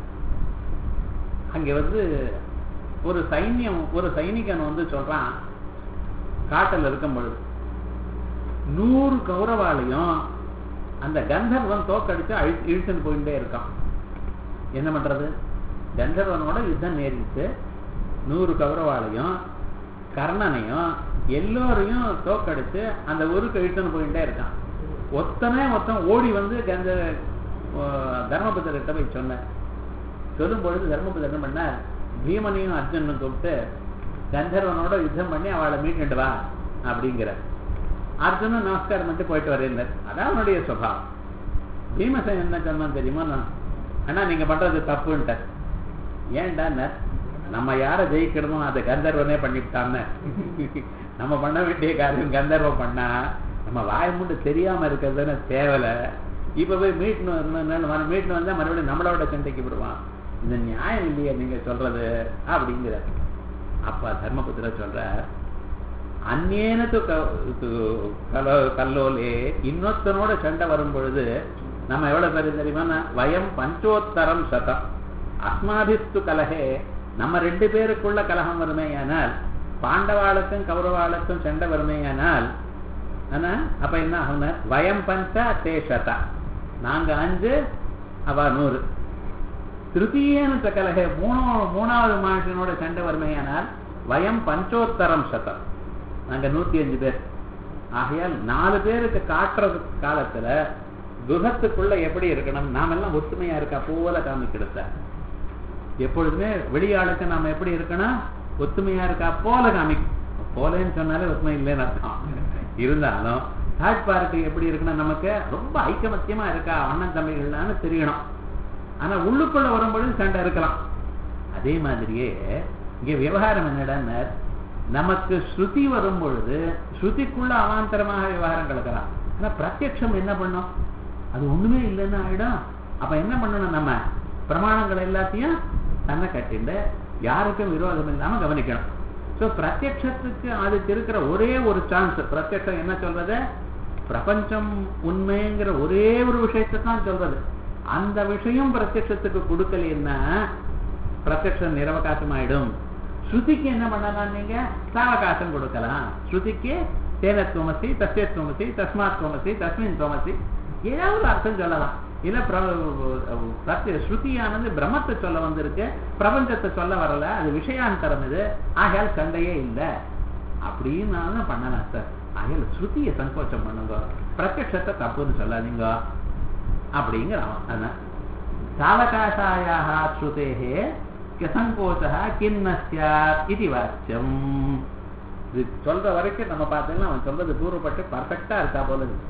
அங்க ஒரு சைனிகன் சொல்றான், காட்டில் இருக்கும் பொழுது 100 கௌரவாலையும் அந்த கந்தர்வன் தோக்கடிச்சு இழுத்துன்னு போயிட்டே இருக்கான். என்ன பண்றது? கந்தர்வனோட யுத்தம் நேரிட்டு 100 கௌரவாலையும் கர்ணனையும் எல்லோரையும் தோக்கடிச்சு அந்த ஊருக்கு இழுத்துன்னு போயிட்டே இருக்கான். ஒத்தன் ஓடி தர்மபுத்திரர்கிட்ட போய் சொன்ன. சொல்லும் பொழுது தர்மபுத்திரர் என்ன பண்ண, பீமனையும் அர்ஜுனனும் கூப்பிட்டு கந்தர்வனோட யுத்தம் பண்ணி அவளை மீட்டு வா அப்படிங்கிற. அர்ஜுனன் நமஸ்காரம் பண்ணிட்டு போயிட்டு வரேன். அதான் அவனுடைய சுபாவம். பீமசேன் என்ன சொன்னான் தெரியுமா? நான் ஆனா நீங்க பண்றது தப்புன்ட்ட. ஏன்டா நம்ம யாரை ஜெயிக்கணுமோ அதை கந்தர்வனே பண்ணிவிட்டான்னு. நம்ம பண்ண வேண்டிய காரியம் கந்தர்வம் பண்ணா நம்ம வாய் மூண்டு தெரியாம இருக்கிறதுன்னு தேவையில்ல. இப்ப போய் மீட்னு வந்தா மறுபடியும் நம்மளோட சண்டைக்கு விடுவான். இந்த நியாயம் இல்லையா நீங்க சொல்றது அப்படிங்கிற. அப்ப தர்மபுத்திர சொல்ற அந்நேனத்து கல்லோலே இன்னொத்தனோட சண்டை வரும் பொழுது நம்ம எவ்வளவு பேர் தெரியுமா? வயம் பஞ்சோத்தரம் சதம் அஸ்மாபிஸ்து கலகே. நம்ம 2 பேருக்குள்ள கலகம் வருமேயானால், பாண்டவாளுக்கும் கௌரவாளுக்கும் சண்டை வருமேயானால் அப்ப என்ன ஆகும்? வயம் பஞ்ச தே சதா, நாங்க 5 அவ 100. திருத்தீயன கலகே மூணாவது மனுஷனோட சண்டை வருமேயானால் வயம் பஞ்சோத்தரம் சதம், நாங்க 105 பேர். ஆகையால் 4 பேருக்கு காட்டுறது காலத்துல குகத்துக்குள்ள எப்படி இருக்கணும்? நாமெல்லாம் ஒத்துமையா இருக்கா போல காமிக்கிடுத்த. எப்பொழுதுமே வெளியாளுக்கு நாம எப்படி இருக்கணும்? ஒத்துமையா இருக்கா போல காமிக்கும். போலன்னு சொன்னாலே ஒத்துமை இல்லைன்னு அர்த்தம். இருந்தாலும் தேர்ட் பார்ட்டி எப்படி இருக்கணும்? நமக்கு ரொம்ப ஐக்கமத்தியமா இருக்கா அண்ணன் தம்பிகள்லான்னு தெரியணும். ஆனா உள்ளுக்குள்ள வரும்பொழுது சண்டை இருக்கலாம். அதே மாதிரியே இங்க விவகாரம் என்னடா, நமக்கு ஸ்ருதி வரும் பொழுது ஸ்ருதிக்குள்ள அவாந்தரமாக விவகாரம் கலக்கலாம். ஆனா பிரத்யக்ஷம் என்ன பண்ணும்? அது ஒண்ணுமே இல்லைன்னு ஆயிடும். அப்ப என்ன பண்ணணும்? நம்ம பிரமாணங்கள் எல்லாத்தையும் தன்னை கட்டிண்டு யாருக்கும் விரோதம் இல்லாம கவனிக்கணும். சோ பிரத்யக்ஷத்துக்கு அதுக்கு இருக்கிற ஒரே ஒரு சான்ஸ், பிரத்யக்ஷம் என்ன சொல்றது? பிரபஞ்சம் உண்மைங்கிற ஒரே ஒரு விஷயத்தை தான் சொல்றது. அந்த விஷயம் பிரத்யக்ஷத்துக்கு கொடுக்கலன்னா பிரத்யக்ஷம் நிரவகாசம் ஆயிடும். ஸ்ருதிக்கு என்ன பண்ணலாம்? நீங்க சாவகாசம் கொடுக்கலாம். ஸ்ருதிக்கு தேனத்துவமசி, தஸ்யத்துவமசி, தஸ்மாத்வமசி, தஸ்மின் துவமசி ஏதாவது அர்த்தம் சொல்லலாம். இல்ல ஸ்ருதியானது பிரம்மத்தை சொல்ல வந்திருக்கு, பிரபஞ்சத்தை சொல்ல வரல, அது விஷயாந்தரம். இது ஆகையால் சண்டையே இல்லை அப்படின்னு பண்ணலாம் சார். ஆகையால் ஸ்ருதியை சங்கோச்சம் பண்ணுங்க, பிரத்யக்ஷத்தை தப்புன்னு சொல்லாதீங்க அப்படிங்கிறான். சாவகாசாயாக ஸ்ருதேஹே சங்கோச்சா கிண்ணஸ்யா இது வாக்கியம். இது சொல்ற வரைக்கும் நம்ம பார்த்தோம்னா அவன் சொல்றது தூரப்பட்டு பர்ஃபெக்டா இருக்கா போல இருக்கு.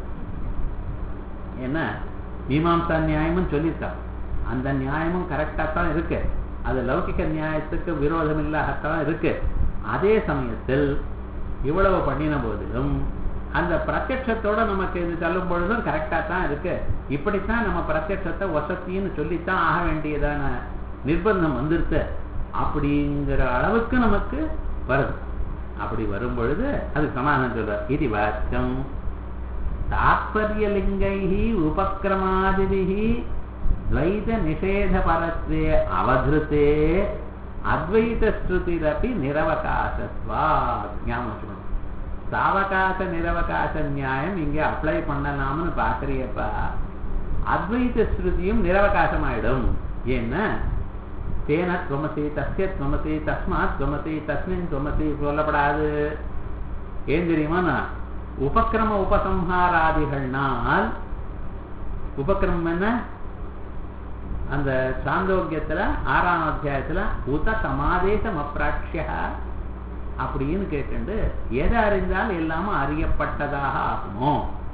ஏன்னா மீமாம்சா நியாயமும் சொல்லியிருக்கான். அந்த நியாயமும் கரெக்டா தான் இருக்கு. அது லௌகிக நியாயத்துக்கு விரோதம் இல்லாகத்தான் இருக்கு. அதே சமயத்தில் இவ்வளவு பண்ணின போதிலும் அந்த பிரத்யட்சத்தோட நமக்கு இது சொல்லும் பொழுதும் கரெக்டா தான் இருக்கு. இப்படித்தான் நம்ம பிரத்யட்சத்தை வசத்தின்னு சொல்லித்தான் ஆக வேண்டியதான நிர்பந்தம் வந்துருச்சு. அப்படிங்கிற அளவுக்கு நமக்கு வருது. அப்படி வரும் பொழுது அது சமாதானம் சொல்ற. இது வாக்கியம் தாத்பர்யலிங்கைஹி உபக்ரமாதிபிஹி துவைத நிஷேத பரத்வே அவதிருத்தே அத்வைத ஸ்ருதிரபி நிரவகாசத்வாத். ஞாபகம் வச்சுக்கணும். சாவகாச நிரவகாச நியாயம் இங்கே அப்ளை பண்ணலாம்னு பாக்குறியப்பா, அத்வைத ஸ்ருதியும் நிரவகாசம் ஆயிடும். ஏன்னா தேன துவமசி, தஸ்ய துவமசி, தஸ்மாத் துவமசி, தஸ்மின் துவமசி சொல்லப்படாது. ஏன் தெரியுமா? உபக்கிரம உபசம்ஹாராதிகள்னால், உபக்கிரமம் என்ன? அந்த சாந்தோக்கியத்துல 6ஆம் அத்தியாயத்துல உத சமாதேசம் அப்ராட்சிய அப்படின்னு கேட்டு எதை அறிந்தால் எல்லாமே அறியப்பட்டதாக ஆகுமோ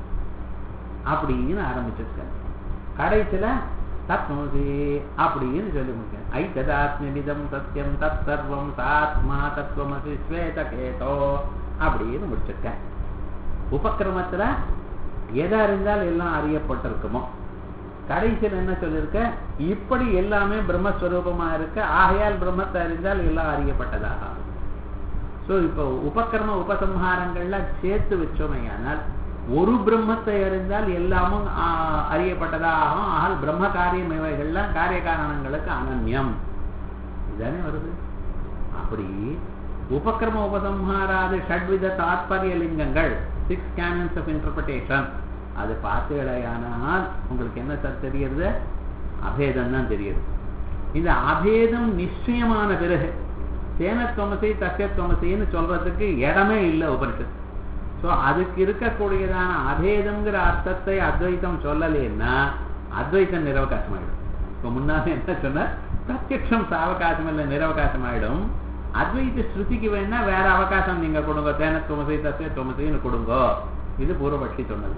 அப்படின்னு ஆரம்பிச்சிருக்க. கடைசியில தத்மசி அப்படின்னு சொல்லி முடிக்க. ஐததாத்மிதம் சத்தியம் தத் சர்வம் சாத்மா தத்துவமசி ஸ்வேதகேதோ அப்படின்னு முடிச்சிருக்க. உபக்கிரமத்துல எதை அறிந்தால் எல்லாம் அறியப்பட்டிருக்குமோ, கடைசியில் என்ன சொல்லிருக்க? இப்படி எல்லாமே பிரம்மஸ்வரூபமா இருக்க, ஆகையால் பிரம்மத்தை அறிந்தால் எல்லாம் அறியப்பட்டதாக. சோ இப்போ உபக்கிரம உபசம்ஹாரங்கள்லாம் சேர்த்து வச்சோமையானால் ஒரு பிரம்மத்தை அறிந்தால் எல்லாமும் அறியப்பட்டதாகும். ஆக பிரம்ம காரியம் இவைகள்லாம் காரிய காரணங்களுக்கு அனன்யம். இதுதானே வருது. அப்படி உபக்கிரம உபசம்ஹாராதி ஷட்வித தாத்பரிய லிங்கங்கள், 6 canons of interpretation, அது பார்த்தீர்களானால் உங்களுக்கு என்ன சார் தெரியுது? அபேதம் தான் தெரியுது. இந்த அபேதம் நிச்சயமான பிறகு சேனத்துவமசி தஸ்யத்துவமசின்னு சொல்றதுக்கு இடமே இல்லை உபனிஷத்து. ஸோ அதுக்கு இருக்கக்கூடியதான அபேதம்ங்கிற அர்த்தத்தை அத்வைத்தம் சொல்லலைன்னா அத்வைத்தம் நிரவகாசம் ஆயிடும். இப்போ முன்னாடி என்ன சொன்ன? பிரத்யக்ஷம் சாவகாசம் இல்லை, நிரவகாசம் ஆயிடும். அத்வைத்த ஸ்ருதிக்கு வேணா வேற அவகாசம் நீங்க கொடுங்க, தேனத்துவமசி தஸ்யத்துவமசின்னு கொடுங்க. இது பூர்வபட்சி சொன்னது.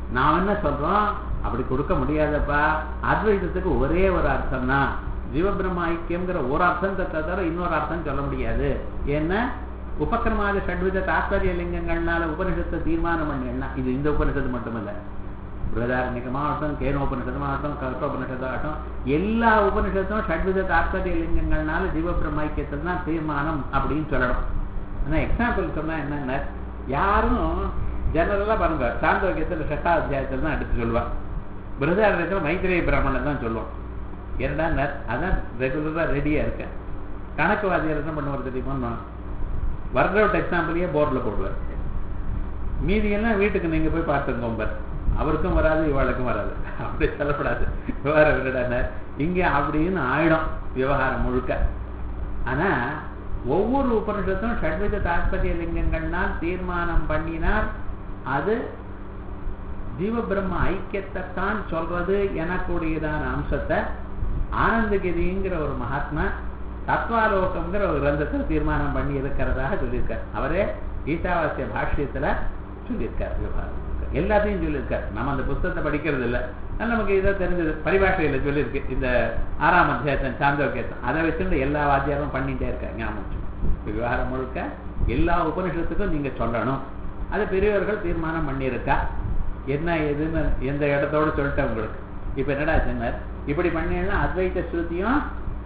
நாம் என்ன சொல்றோம், அப்படி கொடுக்க முடியாதப்பா. அத்வைதத்துக்கு ஒரே ஒரு அர்த்தம் தான், ஜீவபிரம்ம ஐக்கியம்ங்கிற ஒரு அர்த்தத்தை தவிர இன்னொரு அர்த்தம் சொல்ல முடியாது. ஏன்னா உபக்கிரமாக ஷட்வித தாத்பரிய லிங்கங்கள்னால உபனிஷத்தை தீர்மானம் பண்ணினா, இது இந்த உபனிஷத்து மட்டுமல்ல, பிரதாரண்யமாகட்டும், கேனோபனிஷதமாகட்டும், கல்போபனிஷத்தாகட்டும், எல்லா உபனிஷத்தும் ஷட்வித தாத்பரிய லிங்கங்கள்னால ஜீவபிரம்ம ஐக்கியத்தை தான் தீர்மானம் அப்படின்னு சொல்லணும். ஆனால் எக்ஸாம்பிள் சொன்னா என்னன்னா, யாரும் ஜெனரலா பாருங்க, சாந்தோக்கியத்தில் 6ஆம் அத்தியாயத்தில் தான் எடுத்து சொல்லுவான், பிரதாரண்யத்தில் மைத்திரேய பிராமணன் தான் சொல்லுவோம். இரண்டாம் அதான் ரெகுலரா ரெடியா இருக்கேன். கணக்குவாதியார் என்ன பண்ணுவார் தெரியுமா, ஒர்க் அவுட் எக்ஸாம்பிளையே போர்டில் போடுவார், மீதியெல்லாம் வீட்டுக்கு நீங்க போய் பார்த்துக்கோங்க, அவருக்கும் வராது இவாளுக்கும் வராது, அப்படி சொல்லப்படாது, விவகாரம் விடான இங்க அப்படின்னு ஆயிடும் விவகாரம் முழுக்க. ஆனா ஒவ்வொரு உபனிஷத்தும் ஷட்வித தாத்பரிய லிங்கங்கள்னால் தீர்மானம் பண்ணினால் அது ஜீவபிரம்ம ஐக்கியத்தைத்தான் சொல்றது எனக்கூடியதான அம்சத்தை ஆனந்தகிரிங்கிற ஒரு மகாத்மா தத்வாலோகம்ங்கிற ஒரு கிரந்தத்தில் தீர்மானம் பண்ணி இருக்கிறதாக சொல்லியிருக்கார். அவரே ஈசாவாசிய பாஷ்யத்துல சொல்லியிருக்கார். விவகாரம் எல்லாத்தையும் சொல்லியிருக்கார். நம்ம அந்த புத்தகத்தை படிக்கிறது இல்லை, நமக்கு இதை தெரிஞ்சது பரிபாஷையில சொல்லியிருக்கு. இந்த 6ஆம் அத்தியாயத்தின் சாந்தோக்கியத்தை அதை வச்சுட்டு எல்லா வாத்தியாரும் பண்ணிட்டே இருக்காங்க. ஞாபகம் விவகாரம் முழுக்க எல்லா உபனிஷத்துக்கும் நீங்க சொல்லணும். அது பெரியவர்கள் தீர்மானம் பண்ணியிருக்கா. என்ன எதுன்னு எந்த இடத்தோடு சொல்லிட்டேன் உங்களுக்கு. இப்ப என்னடா சொன்னார், இப்படி பண்ணீங்கன்னா அத்வைத ஸ்ருதியும்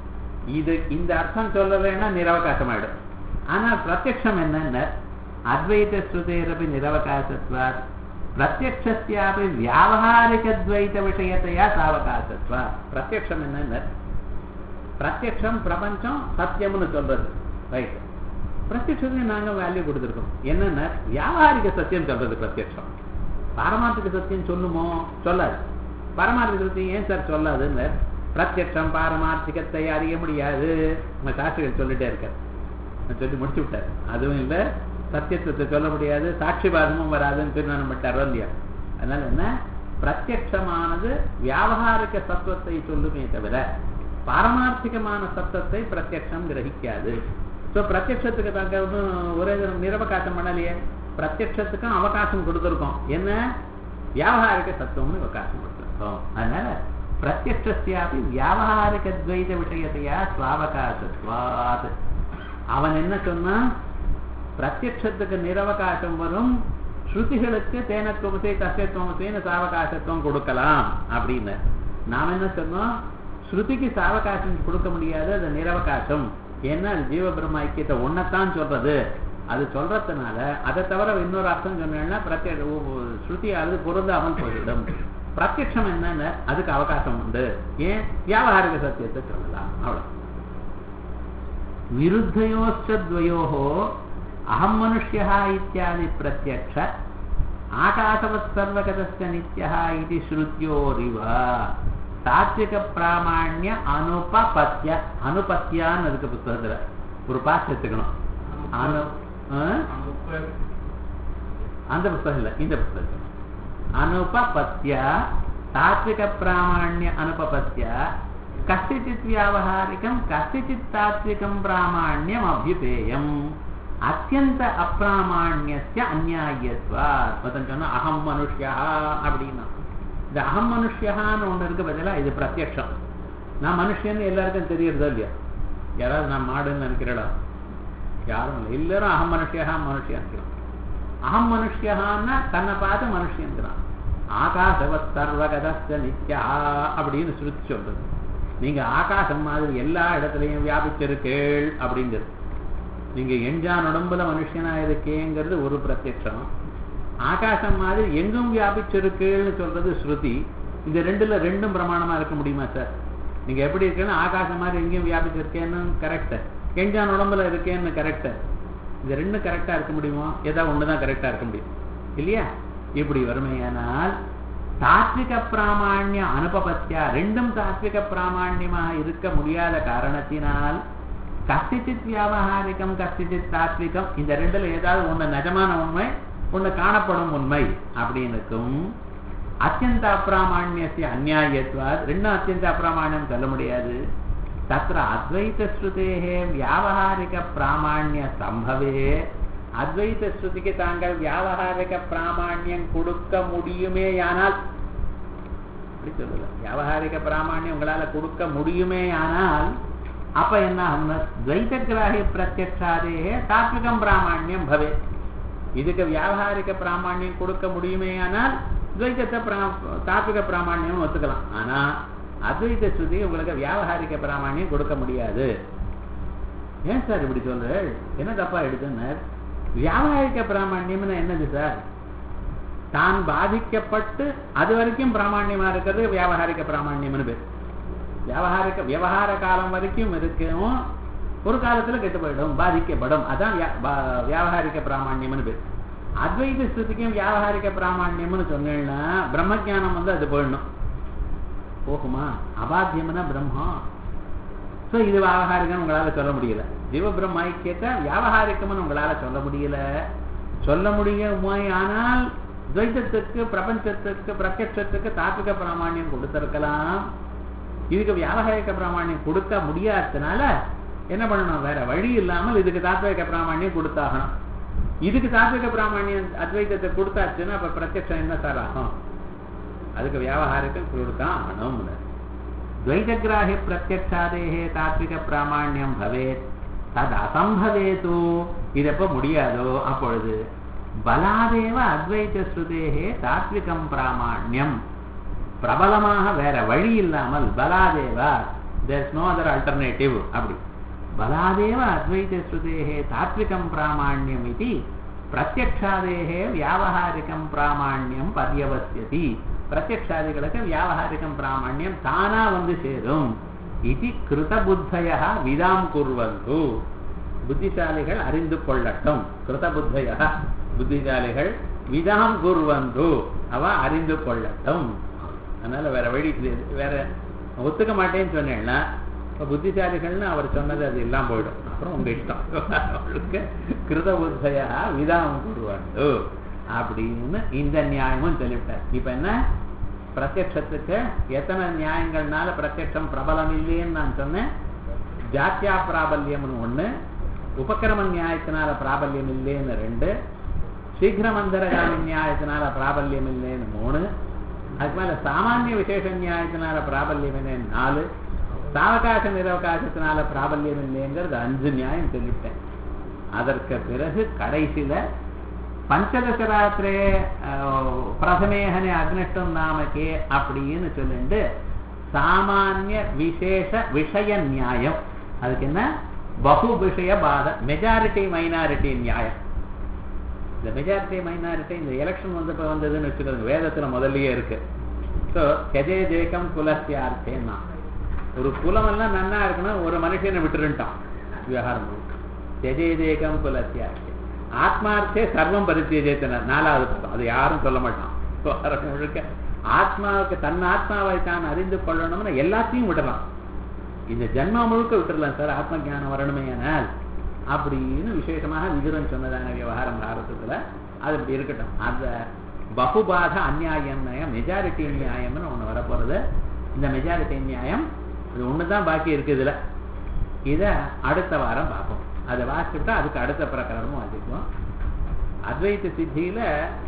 இது இந்த அர்த்தம் சொல்லலைன்னா நிரவகாசமாயிடும். ஆனா பிரத்யக்ஷம் என்னன்னா, அத்வைத ஸ்ருதேரபி நிரவகாசத்வாத் பிரத்யக்ஷஸ்யாபி வியாவகாரிகத்வைத விஷயத்தையா சாவகாசத்வா. பிரத்யக்ஷம் என்னன்னா, பிரத்யக்ஷம் பிரபஞ்சம் சத்தியம்னு சொல்றது ரைட். பிரத்யக்ஷத்துக்கு நாங்க வேல்யூ கொடுத்துருக்கோம். என்னன்னா வியாவகாரிக சத்தியம் சொல்றது பிரத்யக்ஷம். பாரமார்த்திக சத்தியம் சொல்லுமோ, சொல்லாது. பாரமார்த்திக சத்தியம் ஏன் சார் சொல்லாதுன்னு, பிரத்யக்ஷம் பாரமார்த்திகத்தை அறிய முடியாது நம்ம சாட்சிகள் சொல்லிட்டே இருக்காரு, சொல்லி முடிச்சு விட்டார். அதுவும் இல்லை, சத்தியத்துவத்தை சொல்ல முடியாது, சாட்சிபாதமும் வராதுன்னு தீர்மானம் பண்ணிட்டாரோ இல்லையா. அதனால என்ன, பிரத்யக்ஷமானது வியாவகாரிக சத்துவத்தை சொல்லுமே தவிர பாரமார்த்திகமான சத்தத்தை பிரத்யக்ஷம் கிரகிக்காது. ஸோ பிரத்யக்ஷத்துக்கு தாங்க ஒரே நிரவகாசம் பண்ணலையே, பிரத்யக்ஷத்துக்கும் அவகாசம் கொடுத்துருக்கோம். என்ன, வியாவகாரிக சத்துவம்னு அவகாசம் கொடுத்துருக்கோம். அதனால பிரத்யக்ஷஸ்யாபி வியாவகாரிக துவைத விஷயத்தையா சுவாவகாசத்வாத். அவன் என்ன சொன்னா, பிரத்யக்ஷத்துக்கு நிரவகாசம் வரும், ஸ்ருதிகளுக்கு தேனத்துவமசை தசத்துவமசைன்னு சாவகாசத்துவம் கொடுக்கலாம் அப்படின்னு. நாம் என்ன சொன்னோம், ஸ்ருதிக்கு சாவகாசம் கொடுக்க முடியாது, அது நிரவகாசம். ஏன்னா அது ஜீவபிரம்ம ஐக்கியத்தை ஒன்னத்தான் சொல்றது. அது சொல்றதுனால அதை தவிர இன்னொரு அர்த்தம் சொன்னா ஸ்ருதி அது பொருந்தாமல் போய்விடும். பிரத்யக்ஷம் என்னன்னு அதுக்கு அவகாசம் உண்டு. ஏன், வியாவகாரிக சத்தியத்தை சொல்லலாம். அவ்வளவு. விருத்தயோஸ்துவயோஹோ அகம் மனுஷ்யா இத்தியாதி பிரத்யக்ஷ ஆகாசவத் சர்வகதஸ்ய நித்யः இது ஸ்ருத்யோரிவ தாத்விக பிராமாண்ய அனுபபத்ய. அனுபத்தியான்னு அதுக்கு புத்தகத்துல ஒரு பாஸ் எடுத்துக்கணும். அந்த புத்தகம் இல்லை, இந்த புத்தகம். அனுபபத்ய தாத்விக பிராமாண்ய அனுபபத்ய கசிச்சித் வியாவகாரிகம் கசிச்சித் தாத்விகம் பிராமாண்யம் அபியுபேயம் அத்தியந்த அப்பிராமாண்யஸ்ய அந்நியாயத்வாத். சொன்னா அகம் மனுஷ்யா அப்படின்னா, இந்த அகம் மனுஷ்யான்னு ஒண்ணு இருக்கு பதிலா, இது பிரத்யக்ஷம். நான் மனுஷன்னு எல்லாருக்கும் தெரியறதோ இல்லையா? யாராவது நான் மாடுன்னு நினைக்கிறடா? யாரும் இல்லை, எல்லாரும் அகம் மனுஷ்யா மனுஷியான். அகம் மனுஷ்யான்னா தன்னை பார்த்து மனுஷியன்கிறான். ஆகாசவத் சர்வகதஸ்ய நித்யா அப்படின்னு சுருத்தி சொல்றது. நீங்க ஆகாசம் மாதிரி எல்லா இடத்துலையும் வியாபிச்சிருக்கேள் அப்படிங்கிறது. நீங்க எஞ்சான் உடம்புல மனுஷனா இருக்கேங்கிறது ஒரு பிரத்யக்ஷம். ஆகாசம் மாதிரி எங்கும் வியாபிச்சிருக்குன்னு சொல்றது ஸ்ருதி. இந்த ரெண்டும் பிரமாணமா இருக்க முடியுமா சார்? நீங்க எப்படி இருக்கேன்னு ஆகாசம் மாதிரி எங்கேயும் வியாபிச்சிருக்கேன்னு கரெக்ட், எஞ்சான் உடம்புல இருக்கேன்னு கரெக்ட். இந்த ரெண்டும் கரெக்டா இருக்க முடியுமா? ஏதாவது ஒண்ணுதான் கரெக்டா இருக்க முடியும் இல்லையா? இப்படி வறுமையானால் தாத்விக பிராமாண்ய அனுபபத்தியா, ரெண்டும் தாத்விக பிராமாண்யமாக இருக்க முடியாத காரணத்தினால் கசிச்சித் வியாவகாரிகம் கசிச்சித் தாத்விகம், இந்த ரெண்டுல ஏதாவது ஒண்ணு நிஜமான உண்மை, ஒண்ணு காணப்படும் உண்மை அப்படின்னுக்கும் அத்தியந்த அப்பிராமாண்யஸ்ய அந்நியாயத்வாத், ரெண்டும் அத்தியந்த அப்பிராமாண்யம் சொல்ல முடியாது. தத்ர அத்வைத ஸ்ருதேஹே வியாவகாரிக பிராமாண்ய சம்பவே அத்வைத ஸ்ருதிக்கு தாங்கள் வியாவகாரிக பிராமாண்யம் கொடுக்க முடியுமேயானால், அப்படி சொல்லல, வியாவகாரிக பிராமாண்யம் உங்களால கொடுக்க முடியுமேயானால் அப்ப என்ன ஆகும்னா துவைத கிராஹி பிரத்யக்ஷாதே தாத்விகம் பிராமாண்யம் பவே. இதுக்கு வியாவகாரிக பிராமாண்யம் கொடுக்க முடியுமேயானால் துவைதத்தை தாத்விக பிராமாண்யம் ஒத்துக்கலாம். ஆனா அத்வைத ஸ்ருதி உங்களுக்கு வியாவகாரிக பிராமாண்யம் கொடுக்க முடியாது. ஏன் சார் இப்படி சொல்ற, என்ன தப்பா எடுத்துன்னு? வியாவகாரிக பிராமாண்யம்னு என்னது சார்? தான் பாதிக்கப்பட்டு அது வரைக்கும் பிராமாண்யமா இருக்கிறது வியாவகாரிக பிராமாண்யம்னு பேர். விவகார காலம் வரைக்கும் இருக்கும், ஒரு காலத்துல கெட்டு போயிடும், பாதிக்கப்படும், அதான் வியாவகாரிக பிராமாண்யம்னு பேர். அத்வைத ஸ்ருதிக்கும் வியாவகாரிக பிராமாண்யம்னு சொன்னீங்கன்னா பிரம்மஜானம் அது போயிடணும். போகுமா? அபாத்தியம்னா பிரம்மம். சோ இது வியாவகாரிகம் உங்களால சொல்ல முடியல. ஜீவ பிரம்ம ஐக்கியத்தை வியாவகாரிகம்னு உங்களால சொல்ல முடியல. சொல்ல முடியுமே ஆனால் துவைதத்துக்கு பிரபஞ்சத்துக்கு பிரத்யட்சத்துக்கு தாத்விக பிராமாண்யம் கொடுத்திருக்கலாம். இதுக்கு வியாவகாரிக பிராமாண்யம் கொடுக்க முடியாததுனால என்ன பண்ணணும்? வேற வழி இல்லாமல் இதுக்கு தாத்விக பிராமாண்யம் கொடுத்தாகணும். இதுக்கு தாத்விக பிராமாண்யம் அத்வைதத்தை கொடுத்தாச்சுன்னா அப்ப பிரத்யட்சம் என்ன சார் ஆகும்? அதுக்கு வியாவகாரிகம் கொடுத்தான் ஆகணும். துவைதகிராஹி பிரத்யக்ஷாதேஹே தாத்விக பிராமாண்யம் பவேத் தது அசம்பவேது. இது எப்ப முடியாதோ அப்பொழுது பலாதேவ அத்வைத ஸ்ருதேஹே தாத்விகம் பிராமாண்யம், பிரபலமாக வேற வழி இல்லாமல் பலாதேவா, there is no other alternative, அப்படி பலாதேவ அத்வைத ஸ்ருதேஹே தாத்விகம் பிராமாண்யம் இது பிரத்யக்ஷாதேஹே வியாவகாரிகம் பிராமாண்யம் பர்யவஸ்யதி. பிரத்யக்ஷாதிகளுக்கு வியாவகாரிகம் பிராமாண்யம் தானா வந்து சேரும். இது கிருத புத்தய விதாம் குர்வந்து, புத்திசாலிகள் அறிந்து கொள்ளட்டும். கிருத புத்தய புத்திசாலிகள் விதாம் குர்வந்து, அவ அறிந்து கொள்ளட்டும். அதனால வேற வழி, வேற ஒத்துக்க மாட்டேன்னு சொன்னேன்னா புத்திசாலிகள்னு அவர் சொன்னது அது எல்லாம் போயிடும். அப்புறம் உங்க இஷ்டம். கிருத புத்தய விதாம் குர்வந்து அப்படின்னு இந்த நியாயமும் சொல்லிவிட்டார். இப்ப என்ன, பிரத்யட்சத்துக்கு எத்தனை நியாயங்கள்னால பிரத்யட்சம் பிரபலம் இல்லைன்னு நான் சொன்னேன். ஜாத்தியா பிராபல்யம்னு ஒண்ணு, உபக்கிரம நியாயத்தினால பிராபல்யம் இல்லைன்னு 2, சீக்கிரமந்தரகாமி நியாயத்தினால பிராபல்யம் இல்லைன்னு 3, அதுக்கு மேல சாமானிய விசேஷ நியாயத்தினால பிராபல்யம் இல்லைன்னு 4, சாவகாச நிரவகாசத்தினால பிராபல்யம் இல்லைங்கிறது 5 நியாயம் சொல்லிவிட்டேன். அதற்கு பிறகு கடைசியில பஞ்சதசராத்திரே பிரதமேகனே அக்னிஷ்டம் நாமக்கே அப்படின்னு சொல்லிட்டு சாமானிய விசேஷ விஷய நியாயம். அதுக்கு என்ன, பகு விஷய பாத, மெஜாரிட்டி மைனாரிட்டி நியாயம். இந்த மெஜாரிட்டி மைனாரிட்டி இந்த எலெக்ஷன் வந்ததுன்னு வச்சுக்கிறது வேதத்துல முதல்லயே இருக்கு. ஸோ கெஜே ஜேகம் குலசியார்த்தேன்னா, ஒரு குலம் எல்லாம் நன்னா இருக்கணும், ஒரு மனுஷனை விட்டுருட்டான் விவகாரம். கெஜே ஜேகம் குலசியார்த்தே ஆத்மார்த்தே சர்வம் பரித்தியஜேத்தனர் 4வது பதம். அது யாரும் சொல்ல மாட்டான். முழுக்க ஆத்மாவுக்கு தன் ஆத்மாவை தான் அறிந்து கொள்ளணும்னு எல்லாத்தையும் விடலாம். இந்த ஜன்மா முழுக்க விட்டுடலாம் சார், ஆத்ம ஜானம் வரணுமேனால் அப்படின்னு விசேஷமாக விதுரன் சொன்னதான விவகாரம் பாரதத்துல. அது இப்படி இருக்கட்டும். அந்த பகுபாத அந்நியாயம் நியாயம், மெஜாரிட்டி நியாயம்னு ஒண்ணு வரப்போறது. இந்த மெஜாரிட்டி நியாயம் இது ஒண்ணுதான் பாக்கி இருக்கு இதுல. இத அடுத்த வாரம் பார்ப்போம். அதை வாசிச்சுட்டா அதுக்கு அடுத்த பிரகரணமும் வாசிப்போம். அத்வைத சித்தியில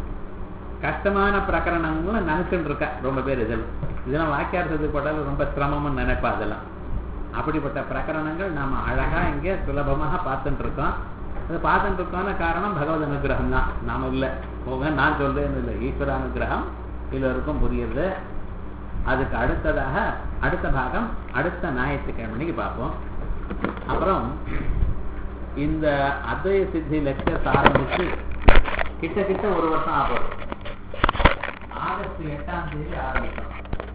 கஷ்டமான பிரகரணங்களும் நினைச்சுட்டு இருக்கா ரொம்ப பேர். இதெல்லாம் வாக்கியார்த்தத்துக்கு போட்டாலும் ரொம்ப சிரமம்னு நினைப்பா. அதெல்லாம் அப்படிப்பட்ட பிரகரணங்கள் நாம அழகா இங்கே சுலபமாக பார்த்துட்டு இருக்கோம். அது பார்த்துட்டு இருக்கோம்னு காரணம் பகவத் அனுகிரகம் தான், நாம இல்லை. போங்க, நான் சொல்றேன்னு இல்லை, ஈஸ்வர அனுகிரகம் எல்லோருக்கும் புரியுது. அதுக்கு அடுத்ததாக அடுத்த பாகம் அடுத்த ஞாயிற்றுக்கிழமைக்கு பார்ப்போம். அப்புறம் இந்த அத்வைத சித்தி லெக்சர்ஸ் ஆரம்பிச்சு கிட்ட 1 வருஷம் ஆகும். ஆகஸ்ட் 8ஆம் தேதி ஆரம்பிச்சோம்.